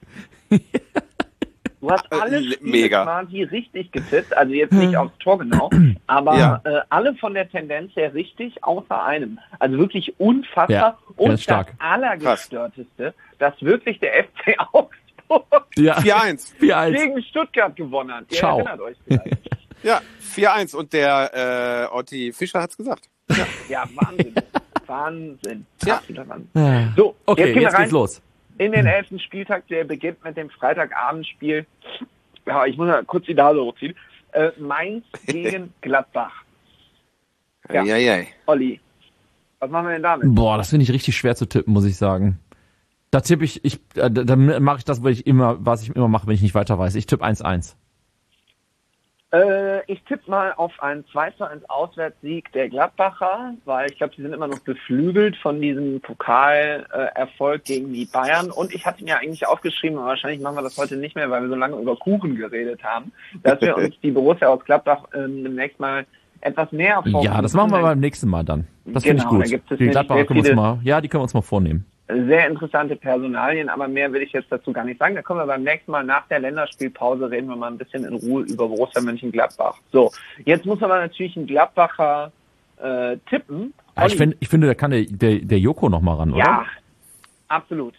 Du hast alle Spiele mega. quasi richtig getippt, also jetzt nicht aufs Tor genau, aber Ja. alle von der Tendenz her richtig, außer einem. Also wirklich unfassbar. Ja, und ganz stark. das Allergestörteste, dass wirklich der FC Augsburg Ja. 4-1. 4-1. gegen Stuttgart gewonnen hat. Ihr Ciao. erinnert euch vielleicht. Ja, 4-1. Und der Otti Fischer hat's gesagt. Ja, Wahnsinn. Wahnsinn. Ja. Absoluter Wahnsinn. So, Okay, gehen wir jetzt rein geht's los. in den 11. Spieltag, der beginnt mit dem Freitagabendspiel. Ja, ich muss mal kurz die Nase hochziehen. Mainz gegen Gladbach. Ja. Eieiei. Olli, was machen wir denn damit? Boah, das finde ich richtig schwer zu tippen, muss ich sagen. Da tippe dann mache ich das, was ich immer mache, wenn ich nicht weiter weiß. Ich tippe 1-1. Ich tippe mal auf einen 2-1 Auswärtssieg der Gladbacher, weil ich glaube, sie sind immer noch beflügelt von diesem Pokalerfolg gegen die Bayern. Und ich hatte mir eigentlich aufgeschrieben, aber wahrscheinlich machen wir das heute nicht mehr, weil wir so lange über Kuchen geredet haben, dass wir uns die Borussia aus Gladbach demnächst mal etwas näher vornehmen. Ja, das machen wir beim nächsten Mal dann. Das finde ich Genau, gut. da gibt es Die nämlich Gladbacher sehr können wir uns viele- die können wir uns mal vornehmen. Sehr interessante Personalien, aber mehr will ich jetzt dazu gar nicht sagen. Da können wir beim nächsten Mal nach der Länderspielpause reden wir mal ein bisschen in Ruhe über Borussia Mönchengladbach. So, jetzt muss aber natürlich ein Gladbacher tippen. Ich finde, da kann der Joko noch mal ran, oder? Ja, absolut.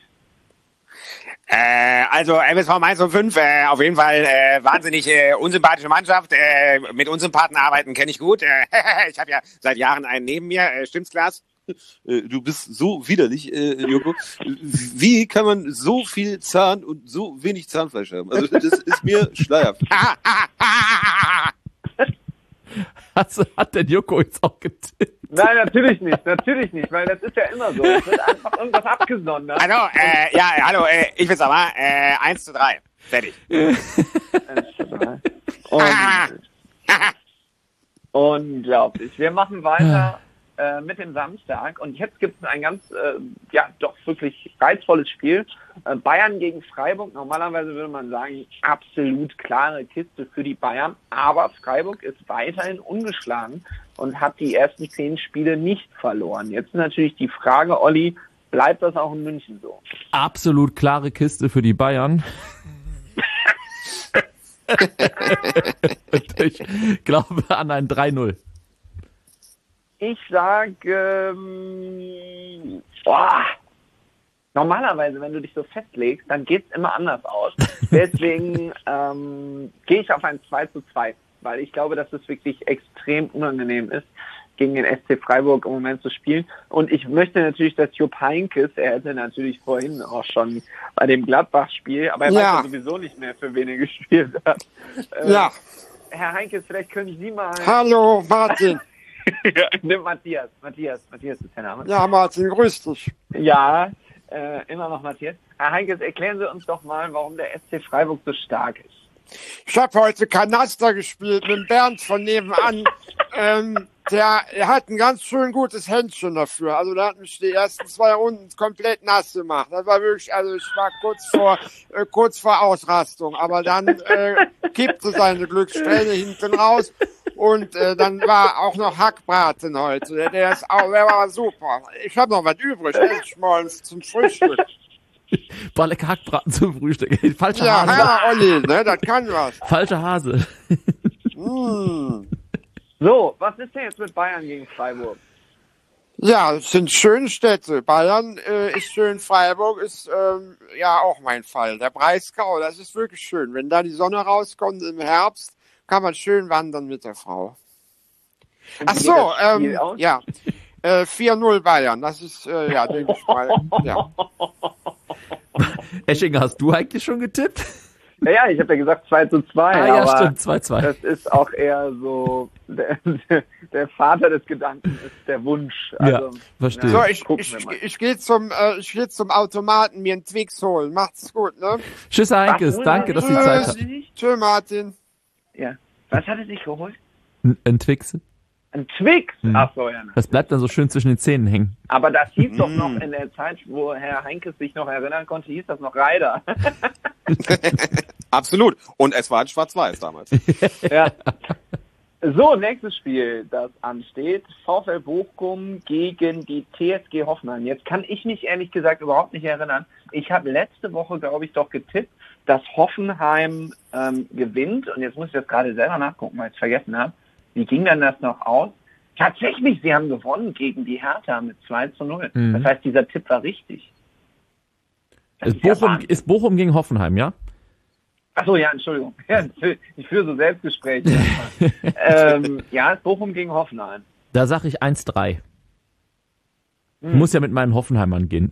Also MSV Mainz 05, auf jeden Fall wahnsinnig unsympathische Mannschaft. Mit Unsympathen arbeiten kenne ich gut. Ich habe ja seit Jahren einen neben mir. Stimmt's, Klaas? Du bist so widerlich, Joko. Wie kann man so viel Zahn und so wenig Zahnfleisch haben? Also das ist mir schleierhaft. Hat der Joko jetzt auch getippt? Nein, natürlich nicht, weil das ist ja immer so. Es wird einfach irgendwas abgesondert. Hallo, ich bin's aber, 1:3. Fertig. Unglaublich. Wir machen weiter mit dem Samstag und jetzt gibt es ein ganz, doch wirklich reizvolles Spiel. Bayern gegen Freiburg. Normalerweise würde man sagen, absolut klare Kiste für die Bayern, aber Freiburg ist weiterhin ungeschlagen und hat die ersten 10 Spiele nicht verloren. Jetzt ist natürlich die Frage, Olli, bleibt das auch in München so? Absolut klare Kiste für die Bayern. Und ich glaube an ein 3-0. Ich sage, normalerweise, wenn du dich so festlegst, dann geht's immer anders aus. Deswegen gehe ich auf ein 2:2, weil ich glaube, dass es wirklich extrem unangenehm ist, gegen den SC Freiburg im Moment zu spielen. Und ich möchte natürlich, dass Jupp Heynckes, er hätte natürlich vorhin auch schon bei dem Gladbach-Spiel, aber er weiß ja sowieso nicht mehr, für wen er gespielt hat. Herr Heynckes, vielleicht können Sie mal... Hallo, Martin. Nimm Matthias ist der Name. Ja, Martin, grüß dich. Ja, immer noch Matthias. Herr Heynckes, erklären Sie uns doch mal, warum der SC Freiburg so stark ist. Ich habe heute Kanaster gespielt mit dem Bernd von nebenan. Der hat ein ganz schön gutes Händchen dafür. Also der hat mich die ersten 2 Runden komplett nass gemacht. Das war wirklich, also ich war kurz vor Ausrastung. Aber dann kippte seine Glückssträhne hinten raus. Und dann war auch noch Hackbraten heute. Der war super. Ich habe noch was übrig. Endschmolz zum Frühstück. Boah, lecker Hackbraten zum Frühstück. Falscher Hase. Ja, Olli, ne, das kann was. Falscher Hase. So, was ist denn jetzt mit Bayern gegen Freiburg? Ja, es sind schöne Städte. Bayern ist schön, Freiburg ist auch mein Fall. Der Breisgau, das ist wirklich schön. Wenn da die Sonne rauskommt im Herbst, kann man schön wandern mit der Frau. Ach so, 4-0 Bayern, das ist, denke ich mal, ja. Eschinger, hast du eigentlich schon getippt? Ja, ich habe ja gesagt 2:2. Ja, aber stimmt, 2:2. Das ist auch eher so, der Vater des Gedanken ist der Wunsch. Also, verstehe. So, ich gehe zum Automaten mir einen Twix holen. Macht's gut, ne? Tschüss, Herr Heynckes, danke, dass Sie Zeit hatten. Tschüss, Martin. Ja. Was hat er sich geholt? Ein Twix. Ein Twix? Ach so, ja. Das bleibt dann so schön zwischen den Zähnen hängen. Aber das hieß doch noch in der Zeit, wo Herr Heynckes sich noch erinnern konnte, hieß das noch Reider. Absolut. Und es war ein Schwarz-Weiß damals. Ja. So, nächstes Spiel, das ansteht. VfL Bochum gegen die TSG Hoffenheim. Jetzt kann ich mich ehrlich gesagt überhaupt nicht erinnern. Ich habe letzte Woche, glaube ich, doch getippt, dass Hoffenheim gewinnt. Und jetzt muss ich das gerade selber nachgucken, weil ich es vergessen habe. Wie ging denn das noch aus? Tatsächlich, sie haben gewonnen gegen die Hertha mit 2:0. Das heißt, dieser Tipp war richtig. Ist Bochum gegen Hoffenheim, ja? Ach so, ja, Entschuldigung. Ja, ich führe so Selbstgespräche. Ist Bochum gegen Hoffenheim. Da sage ich 1:3. Ich muss ja mit meinen Hoffenheimern gehen.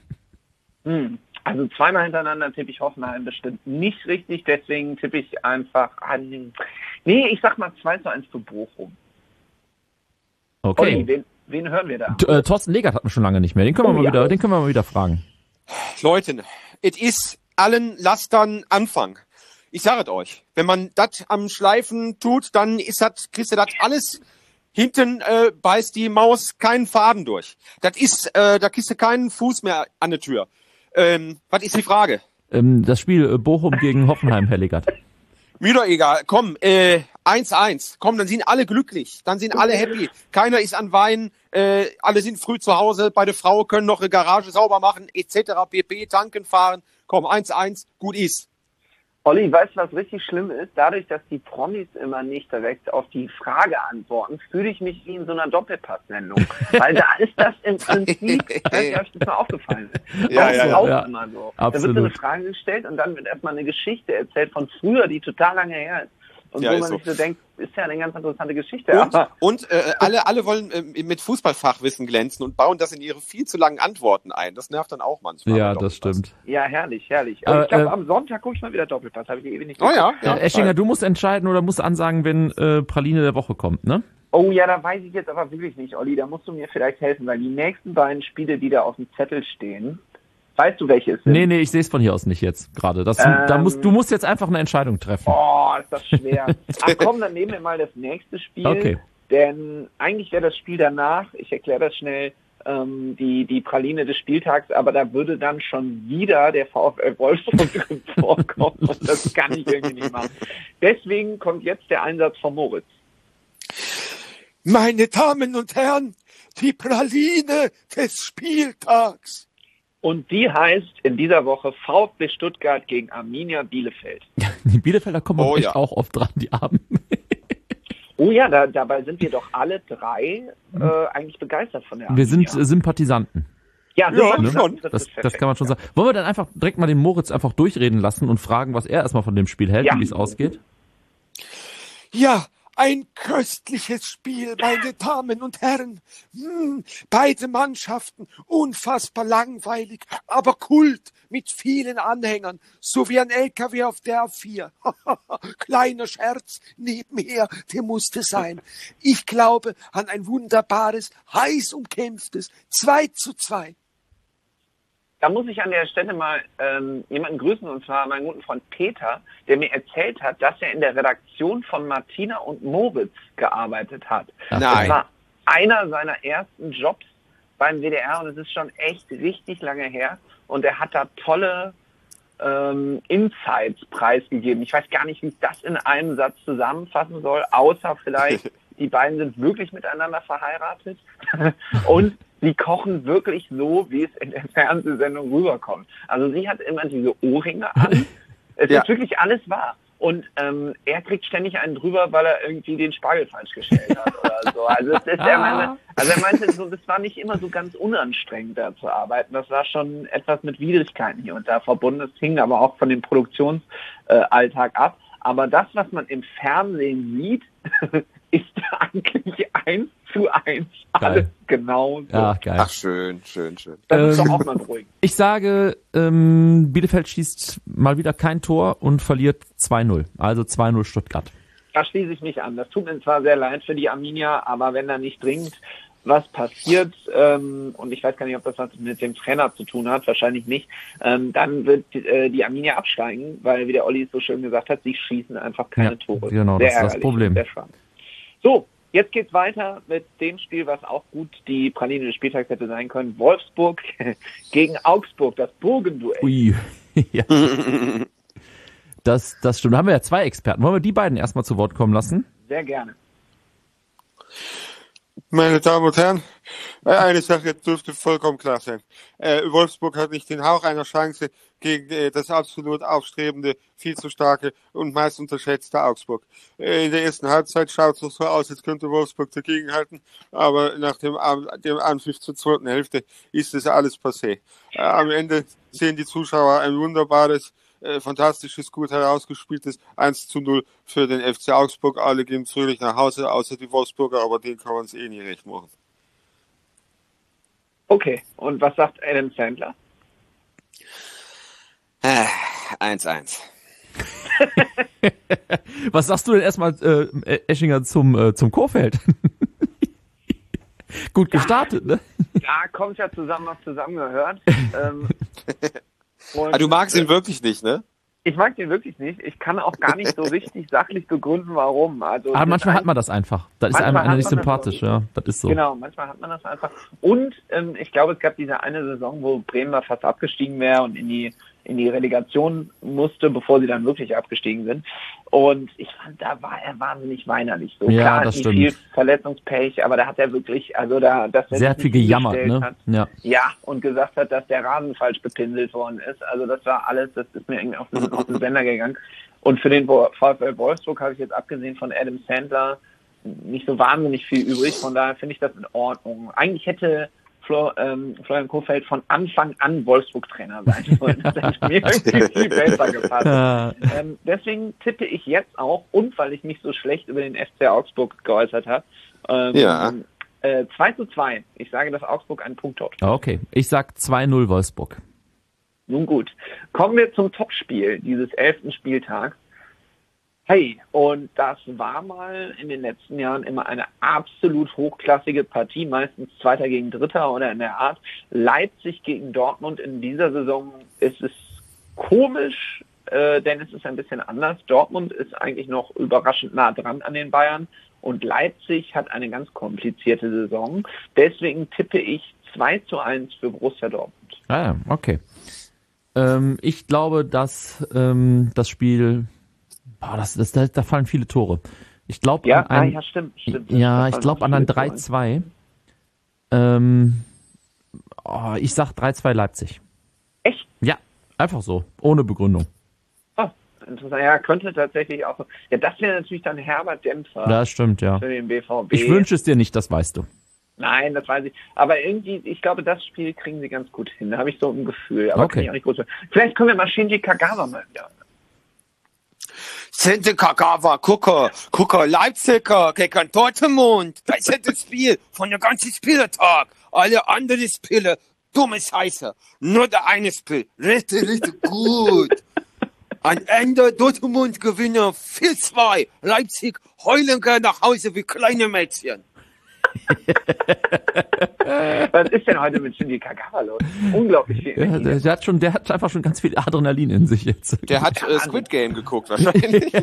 Also zweimal hintereinander tippe ich Hoffenheim bestimmt nicht richtig, deswegen tippe ich einfach an... Nee, ich sag mal 2:1 für Bochum. Okay. Olli, wen hören wir da? Thorsten Legert hatten wir schon lange nicht mehr. Den können wir mal wieder fragen. Leute, es ist allen Lastern Anfang. Ich sage es euch, wenn man das am Schleifen tut, dann kriegst du das alles hinten, beißt die Maus keinen Faden durch. Das ist, da kriegst du keinen Fuß mehr an der Tür. Was ist die Frage? Das Spiel Bochum gegen Hoffenheim, Herr Legert. Mir doch egal. Komm, 1:1. Komm, dann sind alle glücklich. Dann sind alle happy. Keiner ist an Wein. Alle sind früh zu Hause. Beide Frauen können noch ihre Garage sauber machen, etc. pp. Tanken fahren. Komm, 1:1. Gut ist. Olli, weißt du, was richtig schlimm ist? Dadurch, dass die Promis immer nicht direkt auf die Frage antworten, fühle ich mich wie in so einer Doppelpass-Sendung. Weil da ist das im Prinzip, ich weiß nicht, ob das mal aufgefallen ist. Ja, immer so. Absolut. Da wird so eine Frage gestellt und dann wird erstmal eine Geschichte erzählt von früher, die total lange her ist. Und Ja, wo ist man so. sich so denkt, ist ja eine ganz interessante Geschichte. Und alle wollen mit Fußballfachwissen glänzen und bauen das in ihre viel zu langen Antworten ein. Das nervt dann auch manchmal. Ja, das stimmt. Ja, herrlich. Aber ich glaube, am Sonntag gucke ich mal wieder Doppelpass. Habe ich ewig nicht geguckt. Oh ja. Eschinger, du musst entscheiden oder musst ansagen, wenn Praline der Woche kommt, ne? Oh ja, da weiß ich jetzt aber wirklich nicht, Olli. Da musst du mir vielleicht helfen, weil die nächsten beiden Spiele, die da auf dem Zettel stehen, weißt du, welche es sind? Nee, ich sehe es von hier aus nicht jetzt gerade. Du musst jetzt einfach eine Entscheidung treffen. Oh, ist das schwer. Ach komm, dann nehmen wir mal das nächste Spiel. Okay. Denn eigentlich wäre das Spiel danach, ich erkläre das schnell, die Praline des Spieltags, aber da würde dann schon wieder der VfL Wolfsburg drin vorkommen und das kann ich irgendwie nicht machen. Deswegen kommt jetzt der Einsatz von Moritz. Meine Damen und Herren, die Praline des Spieltags. Und die heißt in dieser Woche VfB Stuttgart gegen Arminia Bielefeld. Die Bielefelder kommen auch oft dran, die Abend. Oh ja, dabei sind wir doch alle drei eigentlich begeistert von der Arminia. Wir sind Sympathisanten. Ja, schon. Das kann man schon sagen. Wollen wir dann einfach direkt mal den Moritz einfach durchreden lassen und fragen, was er erstmal von dem Spiel hält und wie es ausgeht? Ja, ein köstliches Spiel, meine Damen und Herren. Beide Mannschaften unfassbar langweilig, aber Kult mit vielen Anhängern, so wie ein LKW auf der A4. Kleiner Scherz nebenher, der musste sein. Ich glaube an ein wunderbares, heiß umkämpftes 2:2. Da muss ich an der Stelle mal jemanden grüßen, und zwar meinen guten Freund Peter, der mir erzählt hat, dass er in der Redaktion von Martina und Moritz gearbeitet hat. Nein. Das war einer seiner ersten Jobs beim WDR und es ist schon echt richtig lange her. Und er hat da tolle Insights preisgegeben. Ich weiß gar nicht, wie ich das in einem Satz zusammenfassen soll, außer vielleicht, die beiden sind wirklich miteinander verheiratet und sie kochen wirklich so, wie es in der Fernsehsendung rüberkommt. Also sie hat immer diese Ohrringe an. Es ist wirklich alles wahr. Und er kriegt ständig einen drüber, weil er irgendwie den Spargel falsch gestellt hat oder so. Also, er meinte, so, das war nicht immer so ganz unanstrengend, da zu arbeiten. Das war schon etwas mit Widrigkeiten hier und da verbunden. Das hing aber auch von dem Produktionsalltag ab. Aber das, was man im Fernsehen sieht, ist eigentlich 1:1 alles genau so. Ja, geil. Ach, schön. Das ist doch auch mal beruhigend. Ich sage, Bielefeld schießt mal wieder kein Tor und verliert 2:0. Also 2:0 Stuttgart. Da schließe ich mich an. Das tut mir zwar sehr leid für die Arminia, aber wenn da nicht dringend was passiert, und ich weiß gar nicht, ob das was mit dem Trainer zu tun hat, wahrscheinlich nicht, dann wird die Arminia absteigen, weil, wie der Olli es so schön gesagt hat, sie schießen einfach keine Tore. Genau, sehr das ist das ärgerlich, Problem. sehr schade. So, jetzt geht's weiter mit dem Spiel, was auch gut die Praline des Spieltags hätte sein können. Wolfsburg gegen Augsburg, das Burgenduell. Ui. Ja. Das stimmt. Da haben wir ja zwei Experten. Wollen wir die beiden erstmal zu Wort kommen lassen? Sehr gerne. Meine Damen und Herren, eine Sache dürfte vollkommen klar sein. Wolfsburg hat nicht den Hauch einer Chance gegen das absolut aufstrebende, viel zu starke und meist unterschätzte Augsburg. In der ersten Halbzeit schaut es noch so aus, als könnte Wolfsburg dagegenhalten, aber nach dem Anpfiff zur zweiten Hälfte ist das alles passé. Am Ende sehen die Zuschauer ein wunderbares, fantastisches, gut herausgespieltes 1:0 für den FC Augsburg. Alle gehen fröhlich nach Hause, außer die Wolfsburger, aber denen kann man es eh nie recht machen. Okay, und was sagt Adam Sandler? 1:1. Was sagst du denn erstmal, Eschinger, zum Kurfeld? Gut gestartet, ne? Da kommt ja zusammen, was zusammengehört. Du magst ihn wirklich nicht, ne? Ich mag den wirklich nicht. Ich kann auch gar nicht so richtig sachlich begründen, warum. Also aber manchmal hat man das einfach. Da ist einem einer nicht sympathisch, ja. Das ist so. Genau, manchmal hat man das einfach. Und ich glaube, es gab diese eine Saison, wo Bremen mal fast abgestiegen wäre und in die Relegation musste, bevor sie dann wirklich abgestiegen sind. Und ich fand, da war er wahnsinnig weinerlich. So, ja, klar, das nicht stimmt. viel Verletzungspech, aber da hat er wirklich, also dass er sehr hat viel gejammert, ne? Hat, ja, und gesagt hat, dass der Rasen falsch bepinselt worden ist. Also das war alles, das ist mir irgendwie auf den Sender gegangen. Und für den VfL Wolfsburg habe ich jetzt abgesehen von Adam Sandler nicht so wahnsinnig viel übrig. Von daher finde ich das in Ordnung. Eigentlich hätte Florian Kohfeldt von Anfang an Wolfsburg-Trainer sein sollen. Das hätte mir irgendwie viel besser gepasst. Deswegen tippe ich jetzt auch, und weil ich mich so schlecht über den FC Augsburg geäußert habe, 2:2. Ich sage, dass Augsburg einen Punkt hat. Okay, ich sag 2:0 Wolfsburg. Nun gut, kommen wir zum Topspiel dieses 11. Spieltags. Hey, und das war mal in den letzten Jahren immer eine absolut hochklassige Partie, meistens Zweiter gegen Dritter oder in der Art. Leipzig gegen Dortmund in dieser Saison ist es komisch, denn es ist ein bisschen anders. Dortmund ist eigentlich noch überraschend nah dran an den Bayern und Leipzig hat eine ganz komplizierte Saison. Deswegen tippe ich 2:1 für Borussia Dortmund. Ah ja, okay. Ich glaube, dass das Spiel... da fallen viele Tore. Ich glaube stimmt. Ja, ich glaube an ein 3-2. Ich sag 3-2 Leipzig. Echt? Ja, einfach so, ohne Begründung. Oh, interessant. Ja, könnte tatsächlich auch. Ja, das wäre natürlich dann Herbert Dämpfer. Das stimmt, ja. Für den BVB. Ich wünsche es dir nicht, das weißt du. Nein, das weiß ich. Aber irgendwie, ich glaube, das Spiel kriegen sie ganz gut hin. Da habe ich so ein Gefühl. Aber Okay. kann ich auch nicht groß. Vielleicht können wir mal Shinji Kagawa mal wieder. Sente Kagawa, gucker, Leipziger gegen Dortmund. Das ist das Spiel von der ganzen Spieltag. Alle anderen Spiele, dumme Scheiße. Nur der eine Spiel, richtig gut. Am Ende Dortmund Gewinner 4-2. Leipzig heulen nach Hause wie kleine Mädchen. Was ist denn heute mit Shinji Kagawa los? Unglaublich viel. Ja, der hat einfach schon ganz viel Adrenalin in sich jetzt. Der hat Squid Game geguckt wahrscheinlich.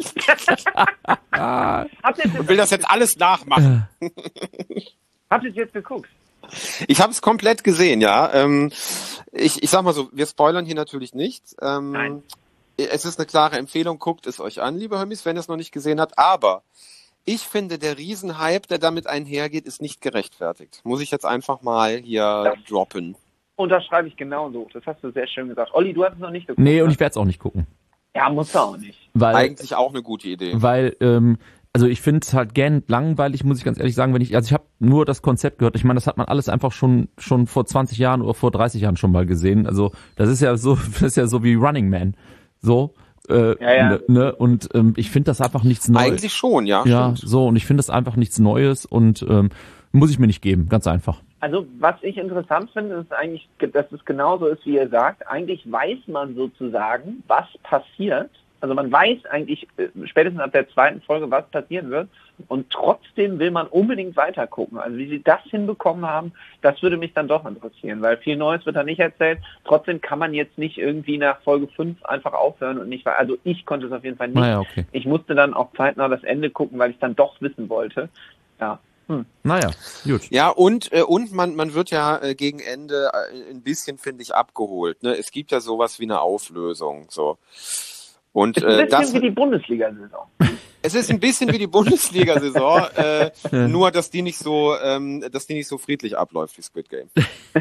Und will das jetzt alles nachmachen. Habt ihr es jetzt geguckt? Ich habe es komplett gesehen, ja. Ich sag mal so, wir spoilern hier natürlich nicht. Nein. Es ist eine klare Empfehlung, guckt es euch an, liebe Hömis, wenn ihr es noch nicht gesehen habt. Aber ich finde, der Riesenhype, der damit einhergeht, ist nicht gerechtfertigt. Muss ich jetzt einfach mal hier droppen. Und das schreibe ich genauso. Das hast du sehr schön gesagt. Olli, du hast es noch nicht geguckt. Nee, und ne? ich werde es auch nicht gucken. Ja, muss er auch nicht. Eigentlich auch eine gute Idee. Weil, also ich finde es halt gern langweilig, muss ich ganz ehrlich sagen, ich habe nur das Konzept gehört. Ich meine, das hat man alles einfach schon vor 20 Jahren oder vor 30 Jahren schon mal gesehen. Also das ist ja so wie Running Man. So. Ne? Und ich finde das einfach nichts Neues. Eigentlich schon, ja. Ja, stimmt. so, und ich finde das einfach nichts Neues und muss ich mir nicht geben, ganz einfach. Also was ich interessant finde, ist eigentlich, dass es genauso ist, wie ihr sagt. Eigentlich weiß man sozusagen, was passiert. Also man weiß eigentlich spätestens ab der zweiten Folge, was passieren wird. Und trotzdem will man unbedingt weiter gucken. Also wie sie das hinbekommen haben, das würde mich dann doch interessieren, weil viel Neues wird da nicht erzählt. Trotzdem kann man jetzt nicht irgendwie nach Folge 5 einfach aufhören und nicht, also ich konnte es auf jeden Fall nicht. Naja, okay. Ich musste dann auch zeitnah das Ende gucken, weil ich dann doch wissen wollte. Ja. Naja, gut. Ja, und man wird ja gegen Ende ein bisschen, finde ich, abgeholt. Ne? Es gibt ja sowas wie eine Auflösung. So. Und Es ist ein bisschen wie die Bundesliga-Saison. Es ist ein bisschen wie die Bundesliga-Saison, nur dass die nicht so friedlich abläuft wie Squid Game.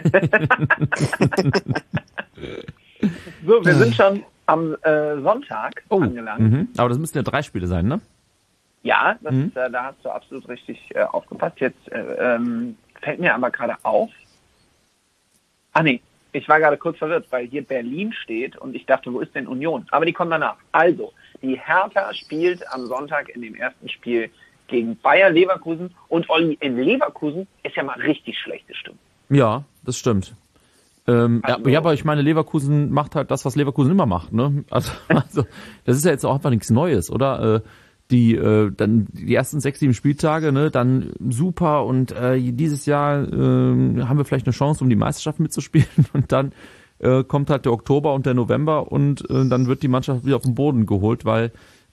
So, wir sind schon am Sonntag angelangt. Mhm. Aber das müssten ja 3 Spiele sein, ne? Ja, das ist, da hast du absolut richtig aufgepasst. Jetzt fällt mir aber gerade auf. Ah nee, ich war gerade kurz verwirrt, weil hier Berlin steht und ich dachte, wo ist denn Union? Aber die kommen danach. Also, die Hertha spielt am Sonntag in dem ersten Spiel gegen Bayer Leverkusen und Olli, in Leverkusen ist ja mal richtig schlechte Stimmung. Ja, das stimmt. Ja, aber ich meine, Leverkusen macht halt das, was Leverkusen immer macht, ne? Also das ist ja jetzt auch einfach nichts Neues, oder? Dann die ersten 6, 7 Spieltage, ne, dann super und dieses Jahr haben wir vielleicht eine Chance, um die Meisterschaft mitzuspielen und dann kommt halt der Oktober und der November und dann wird die Mannschaft wieder auf den Boden geholt, weil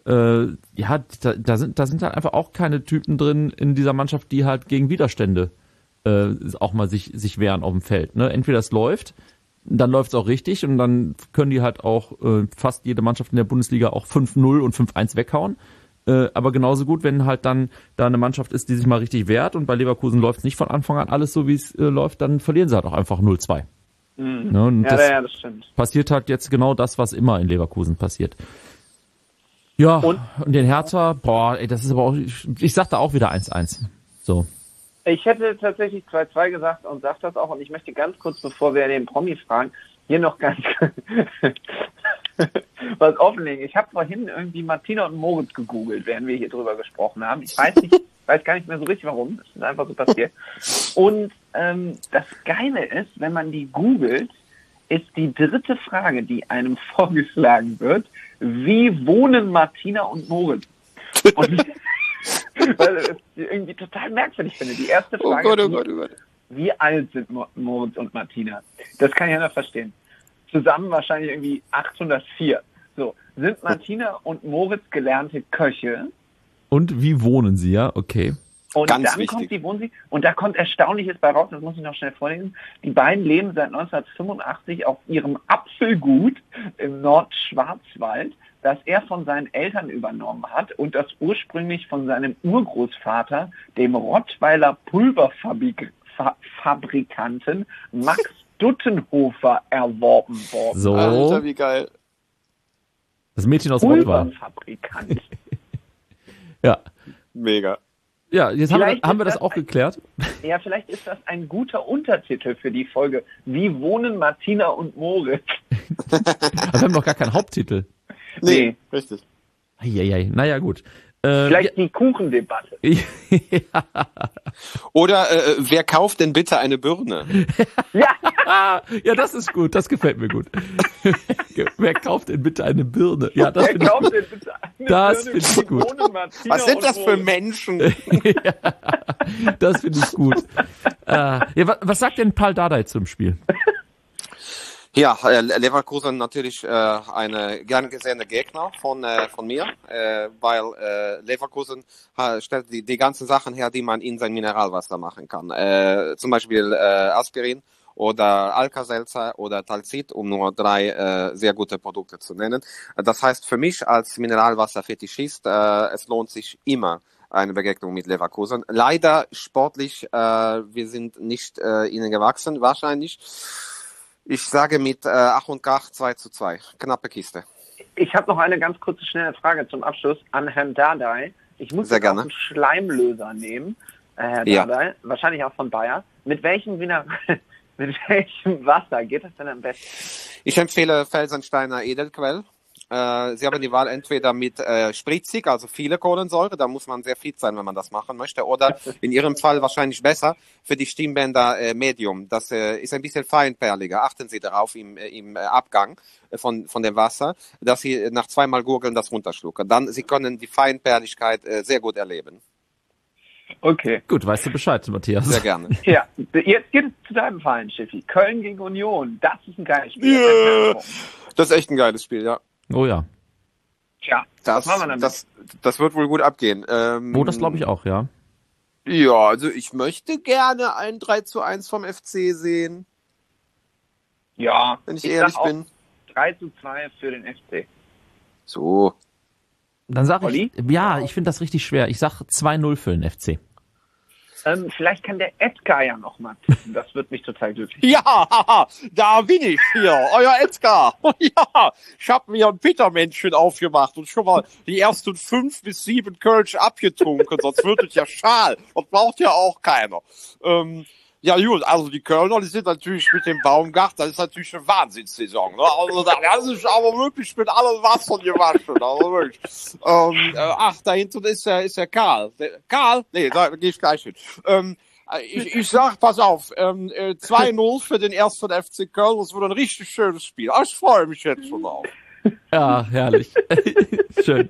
da sind halt einfach auch keine Typen drin in dieser Mannschaft, die halt gegen Widerstände auch mal sich wehren auf dem Feld. Ne? Entweder es läuft, dann läuft es auch richtig und dann können die halt auch fast jede Mannschaft in der Bundesliga auch 5-0 und 5-1 weghauen. Aber genauso gut, wenn halt dann da eine Mannschaft ist, die sich mal richtig wehrt und bei Leverkusen läuft es nicht von Anfang an alles so, wie es läuft, dann verlieren sie halt auch einfach 0-2. Mhm. Ne? Und das stimmt. Passiert halt jetzt genau das, was immer in Leverkusen passiert. Ja, und den Hertha, das ist aber auch, ich sag da auch wieder 1-1. So. Ich hätte tatsächlich 2-2 gesagt und sag das auch und ich möchte ganz kurz, bevor wir den Promi fragen, hier noch ganz was offenlegen. Ich habe vorhin irgendwie Martina und Moritz gegoogelt, während wir hier drüber gesprochen haben. Ich weiß gar nicht mehr so richtig warum. Das ist einfach so passiert. Und das Geile ist, wenn man die googelt, ist die 3. Frage, die einem vorgeschlagen wird, wie wohnen Martina und Moritz? Und weil ich es irgendwie total merkwürdig finde. Die erste Oh Frage Gott, oh ist, Gott, oh Gott. wie alt sind Moritz und Martina? Das kann ich ja noch verstehen. Zusammen wahrscheinlich irgendwie 804. So, sind Martina und Moritz gelernte Köche? Und wie wohnen sie, ja? Okay. Und Ganz dann wichtig. wohnen sie, und da kommt Erstaunliches bei raus, das muss ich noch schnell vorlesen. Die beiden leben seit 1985 auf ihrem Apfelgut im Nordschwarzwald, das er von seinen Eltern übernommen hat und das ursprünglich von seinem Urgroßvater, dem Rottweiler Pulverfabrikanten Max Duttenhofer, erworben worden. So, Alter, wie geil. das Mädchen aus Rottweil. Pulverfabrikant. Ja. Mega. Ja, jetzt Vielleicht haben wir ist das auch geklärt. Ja, vielleicht ist das ein guter Untertitel für die Folge. Wie wohnen Martina und Moritz? Aber wir haben noch gar keinen Haupttitel. Nee. Richtig. Eieiei, naja, gut. Vielleicht die Kuchendebatte. Ja. Oder wer kauft denn bitte eine Birne? Ja, das ist gut, das gefällt mir gut. Wer kauft denn bitte eine Birne? Ja, das Wer finde ich kauft gut. denn bitte eine Das Birne? finde ich Wie gut. wohnen Martina Was sind und das für Moritz? Menschen? Das finde ich gut. Ja, was sagt denn Paul Dardai zum Spiel? Ja, Leverkusen natürlich eine gern gesehene Gegner von mir, weil Leverkusen stellt die ganzen Sachen her, die man in sein Mineralwasser machen kann. Zum Beispiel Aspirin oder Alka-Seltzer oder Talzit, um nur 3 sehr gute Produkte zu nennen. Das heißt für mich als Mineralwasser-Fetischist, es lohnt sich immer eine Begegnung mit Leverkusen. Leider sportlich, wir sind nicht ihnen gewachsen, wahrscheinlich. Ich sage mit Ach und Krach 2:2. Knappe Kiste. Ich habe noch eine ganz kurze, schnelle Frage zum Abschluss an Herrn Dardai. Ich muss Sehr jetzt auch gerne. einen Schleimlöser nehmen, Herr Ja. Dardai, wahrscheinlich auch von Bayer. Mit welchem mit welchem Wasser geht das denn am besten? Ich empfehle Felsensteiner Edelquell. Sie haben die Wahl entweder mit spritzig, also viele Kohlensäure, da muss man sehr fit sein, wenn man das machen möchte, oder in Ihrem Fall wahrscheinlich besser für die Stimmbänder Medium. Das ist ein bisschen feinperliger. Achten Sie darauf im Abgang von dem Wasser, dass Sie nach 2-mal Gurgeln das runterschlucken. Dann Sie können die Feinperligkeit sehr gut erleben. Okay. Gut, weißt du Bescheid, Matthias. Sehr gerne. Ja, jetzt geht es zu deinem Verein, Schiffi. Köln gegen Union. Das ist ein geiles Spiel. Yeah. Das ist echt ein geiles Spiel, ja. Oh ja. Tja, was machen wir damit? Das wird wohl gut abgehen. Das glaube ich auch, ja. Ja, also ich möchte gerne ein 3:1 vom FC sehen, Ja, wenn ich sag ehrlich auch bin. 3:2 für den FC. So. Dann sage Olli? ich, ja, ich finde das richtig schwer. Ich sage 2:0 für den FC. Vielleicht kann der Edgar ja noch mal tippen. Das wird mich total glücklich. Ja, haha, da bin ich hier, euer Edgar. Ja, ich habe mir ein Petermännchen aufgemacht und schon mal die ersten 5 bis 7 Kölsch abgetrunken, sonst wird es ja schal. Das braucht ja auch keiner. Ja gut, also die Kölner, die sind natürlich mit dem Baumgart, das ist natürlich eine Wahnsinnssaison. Ne? Also das ist aber wirklich mit allem Wasser gewaschen. Also wirklich. Ach, da hinten ist der Karl. Karl? Nee, da gehe ich gleich hin. Ich sag, pass auf, 2:0 für den ersten FC Köln, das wird ein richtig schönes Spiel. Ich freue mich jetzt schon drauf. Ja, herrlich. Schön.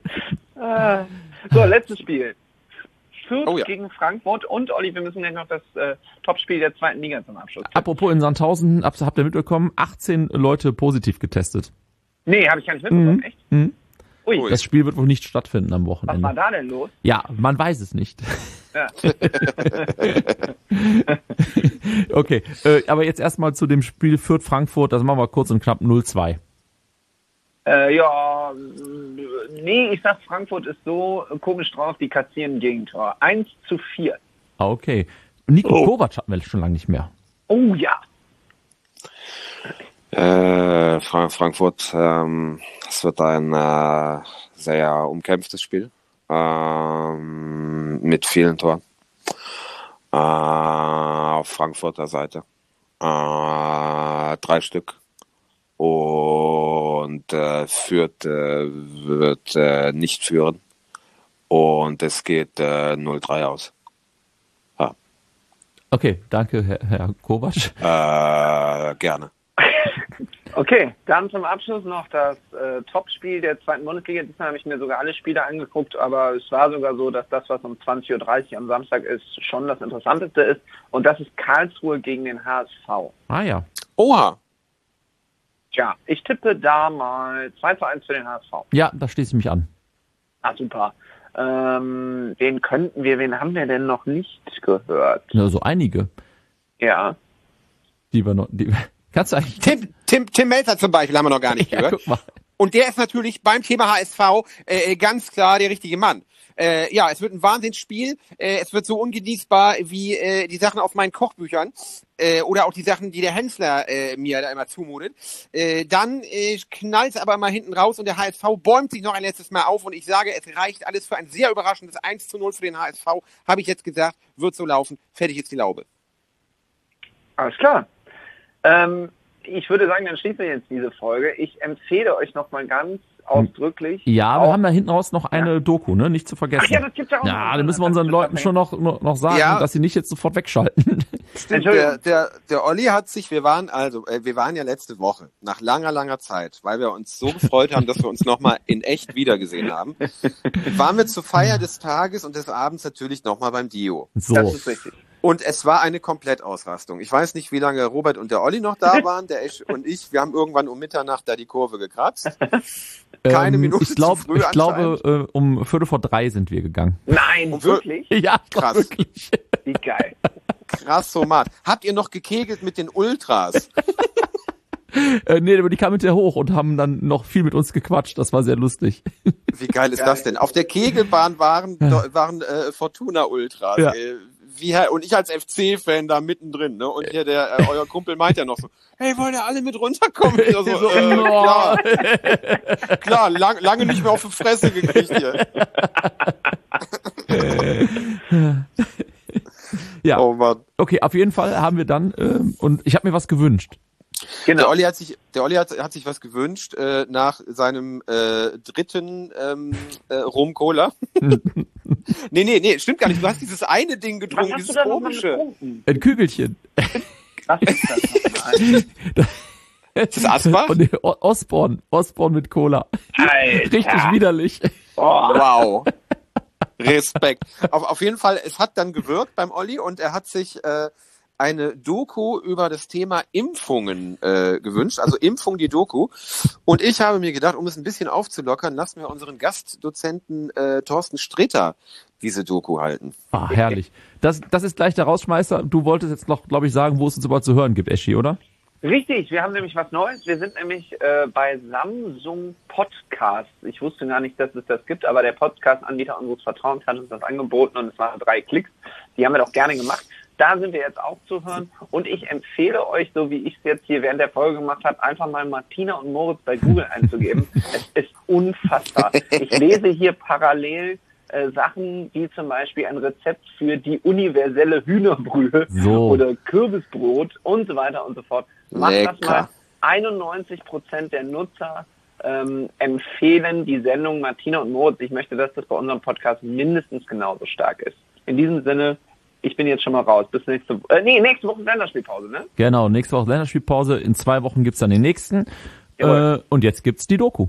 So, letztes Spiel. Fürth Oh ja. gegen Frankfurt und Olli, wir müssen gleich noch das Topspiel der 2. Liga zum Abschluss. Apropos in Sandhausen, habt ihr mitbekommen, 18 Leute positiv getestet. Nee, habe ich gar nicht mitbekommen, echt? Mhm. Ui, Das Spiel wird wohl nicht stattfinden am was war Wochenende. da denn los? Ja, man weiß es nicht. Ja. Okay, aber jetzt erstmal zu dem Spiel Fürth-Frankfurt, das machen wir kurz und knapp 0:2. Ja, nee, ich sag, Frankfurt ist so komisch drauf, die kassieren ein Gegentor. 1:4. Ah, okay. Nico Kovac hatten wir schon lange nicht mehr. Oh ja. Frankfurt, es wird ein sehr umkämpftes Spiel mit vielen Toren auf Frankfurter Seite. 3 Stück. Und Fürth wird nicht führen. Und es geht 0:3 aus. Okay, danke, Herr Kovac. Gerne. Okay, dann zum Abschluss noch das Topspiel der zweiten Bundesliga. Diesmal habe ich mir sogar alle Spiele angeguckt, aber es war sogar so, dass das, was um 20.30 Uhr am Samstag ist, schon das Interessanteste ist. Und das ist Karlsruhe gegen den HSV. Ah ja. Oha. Tja, ich tippe da mal 2:1 für den HSV. Ja, da schließe ich mich an. Ah, super. Wen haben wir denn noch nicht gehört? Ja, so einige, Ja. Kannst du eigentlich... Tim Melzer zum Beispiel haben wir noch gar nicht Ja, gehört. guck mal. Und der ist natürlich beim Thema HSV ganz klar der richtige Mann. Ja, es wird ein Wahnsinnsspiel. Es wird so ungenießbar wie die Sachen auf meinen Kochbüchern oder auch die Sachen, die der Hensler mir da immer zumutet. Dann knallt es aber mal hinten raus und der HSV bäumt sich noch ein letztes Mal auf und ich sage, es reicht alles für ein sehr überraschendes 1:0 für den HSV. Habe ich jetzt gesagt, wird so laufen. Fertig ist die Laube. Alles klar. Ich würde sagen, dann schließen wir jetzt diese Folge. Ich empfehle euch nochmal ganz ausdrücklich. Ja, wir haben da hinten raus noch eine Doku, ne? Nicht zu vergessen. Ach ja, das gibt's ja auch noch. Ja, da müssen wir unseren Leuten schon noch sagen, Ja. dass sie nicht jetzt sofort wegschalten. Stimmt, Entschuldigung. der Olli hat sich, wir waren ja letzte Woche, nach langer Zeit, weil wir uns so gefreut haben, dass wir uns nochmal in echt wiedergesehen haben, waren wir zur Feier des Tages und des Abends natürlich nochmal beim Dio. Das So. ist richtig. Und es war eine Komplettausrastung. Ich weiß nicht, wie lange Robert und der Olli noch da waren, der Esch und ich, wir haben irgendwann um Mitternacht da die Kurve gekratzt. Keine Minute ich glaube, zu früh anscheinend. um 2:45 sind wir gegangen. Nein, wirklich? Ja, Krass. wirklich. Wie geil. Krass, so Mann. Habt ihr noch gekegelt mit den Ultras? Nee, aber die kamen hinterher hoch und haben dann noch viel mit uns gequatscht. Das war sehr lustig. Wie geil ist das denn? Auf der Kegelbahn waren Fortuna-Ultras. Ja. Und ich als FC-Fan da mittendrin, ne? Und hier euer Kumpel meint ja noch so, hey, wollen ja alle mit runterkommen? Ich so, klar, lange nicht mehr auf die Fresse gekriegt hier. Ja, Oh Mann. okay, auf jeden Fall haben wir dann, und ich habe mir was gewünscht. Der Genau. Olli hat sich was gewünscht nach seinem dritten Rum-Cola. nee, stimmt gar nicht. Du hast dieses eine Ding Was getrunken, hast du dieses da nochmal komische. getrunken? Ein Kügelchen. Was ist das nochmal? Ist das Asbach? Und Osborn mit Cola. Alter. Richtig widerlich. Oh. Wow. Respekt. Auf jeden Fall, es hat dann gewirkt beim Olli und er hat sich eine Doku über das Thema Impfungen gewünscht, also Impfung, die Doku. Und ich habe mir gedacht, um es ein bisschen aufzulockern, lassen wir unseren Gastdozenten Thorsten Sträter diese Doku halten. Ah, herrlich. Das ist gleich der Rausschmeißer. Du wolltest jetzt noch, glaube ich, sagen, wo es uns überhaupt zu hören gibt, Eschi, oder? Richtig, wir haben nämlich was Neues. Wir sind nämlich bei Samsung Podcast. Ich wusste gar nicht, dass es das gibt, aber der Podcast-Anbieter unseres Vertrauens hat uns das angeboten und es waren 3 Klicks. Die haben wir doch gerne gemacht. Da sind wir jetzt auch zu hören und ich empfehle euch, so wie ich es jetzt hier während der Folge gemacht habe, einfach mal Martina und Moritz bei Google einzugeben. Es ist unfassbar. Ich lese hier parallel Sachen wie zum Beispiel ein Rezept für die universelle Hühnerbrühe oder Kürbisbrot und so weiter und so fort. Macht das mal. 91% der Nutzer empfehlen die Sendung Martina und Moritz. Ich möchte, dass das bei unserem Podcast mindestens genauso stark ist. In diesem Sinne, ich bin jetzt schon mal raus. Bis nächste Woche. Nächste Woche ist Länderspielpause, ne? Genau, nächste Woche Länderspielpause. In 2 Wochen gibt's dann den nächsten. Und jetzt gibt's die Doku.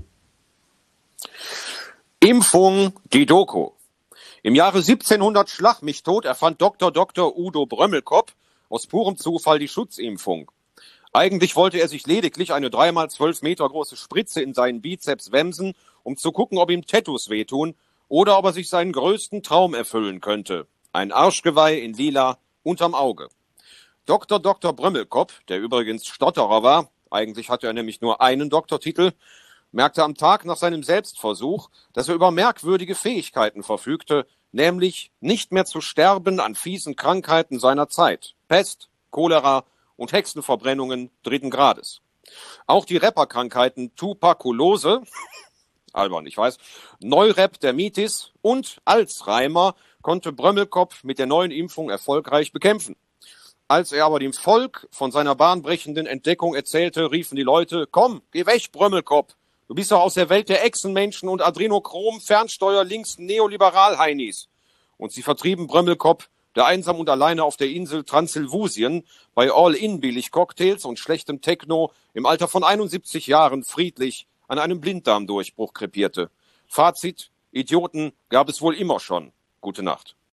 Impfung, die Doku. Im Jahre 1700 schlag mich tot erfand Dr. Udo Brömmelkopf aus purem Zufall die Schutzimpfung. Eigentlich wollte er sich lediglich eine 3x12 Meter große Spritze in seinen Bizeps wemsen, um zu gucken, ob ihm Tattoos wehtun oder ob er sich seinen größten Traum erfüllen könnte. Ein Arschgeweih in lila unterm Auge. Dr. Brömmelkopf, der übrigens Stotterer war, eigentlich hatte er nämlich nur einen Doktortitel, merkte am Tag nach seinem Selbstversuch, dass er über merkwürdige Fähigkeiten verfügte, nämlich nicht mehr zu sterben an fiesen Krankheiten seiner Zeit. Pest, Cholera und Hexenverbrennungen 3. Grades. Auch die Rapperkrankheiten Tuberkulose, albern, ich weiß, Neurepdermitis und Alzheimer konnte Brömmelkopf mit der neuen Impfung erfolgreich bekämpfen. Als er aber dem Volk von seiner bahnbrechenden Entdeckung erzählte, riefen die Leute, komm, geh weg, Brömmelkopf. Du bist doch aus der Welt der Echsenmenschen und Adrenochrom, Fernsteuer, links, Neoliberal-Heinis. Und sie vertrieben Brömmelkopf der einsam und alleine auf der Insel Transsilvusien bei All-In-Billig-Cocktails und schlechtem Techno im Alter von 71 Jahren friedlich an einem Blinddarmdurchbruch krepierte. Fazit: Idioten gab es wohl immer schon. Gute Nacht.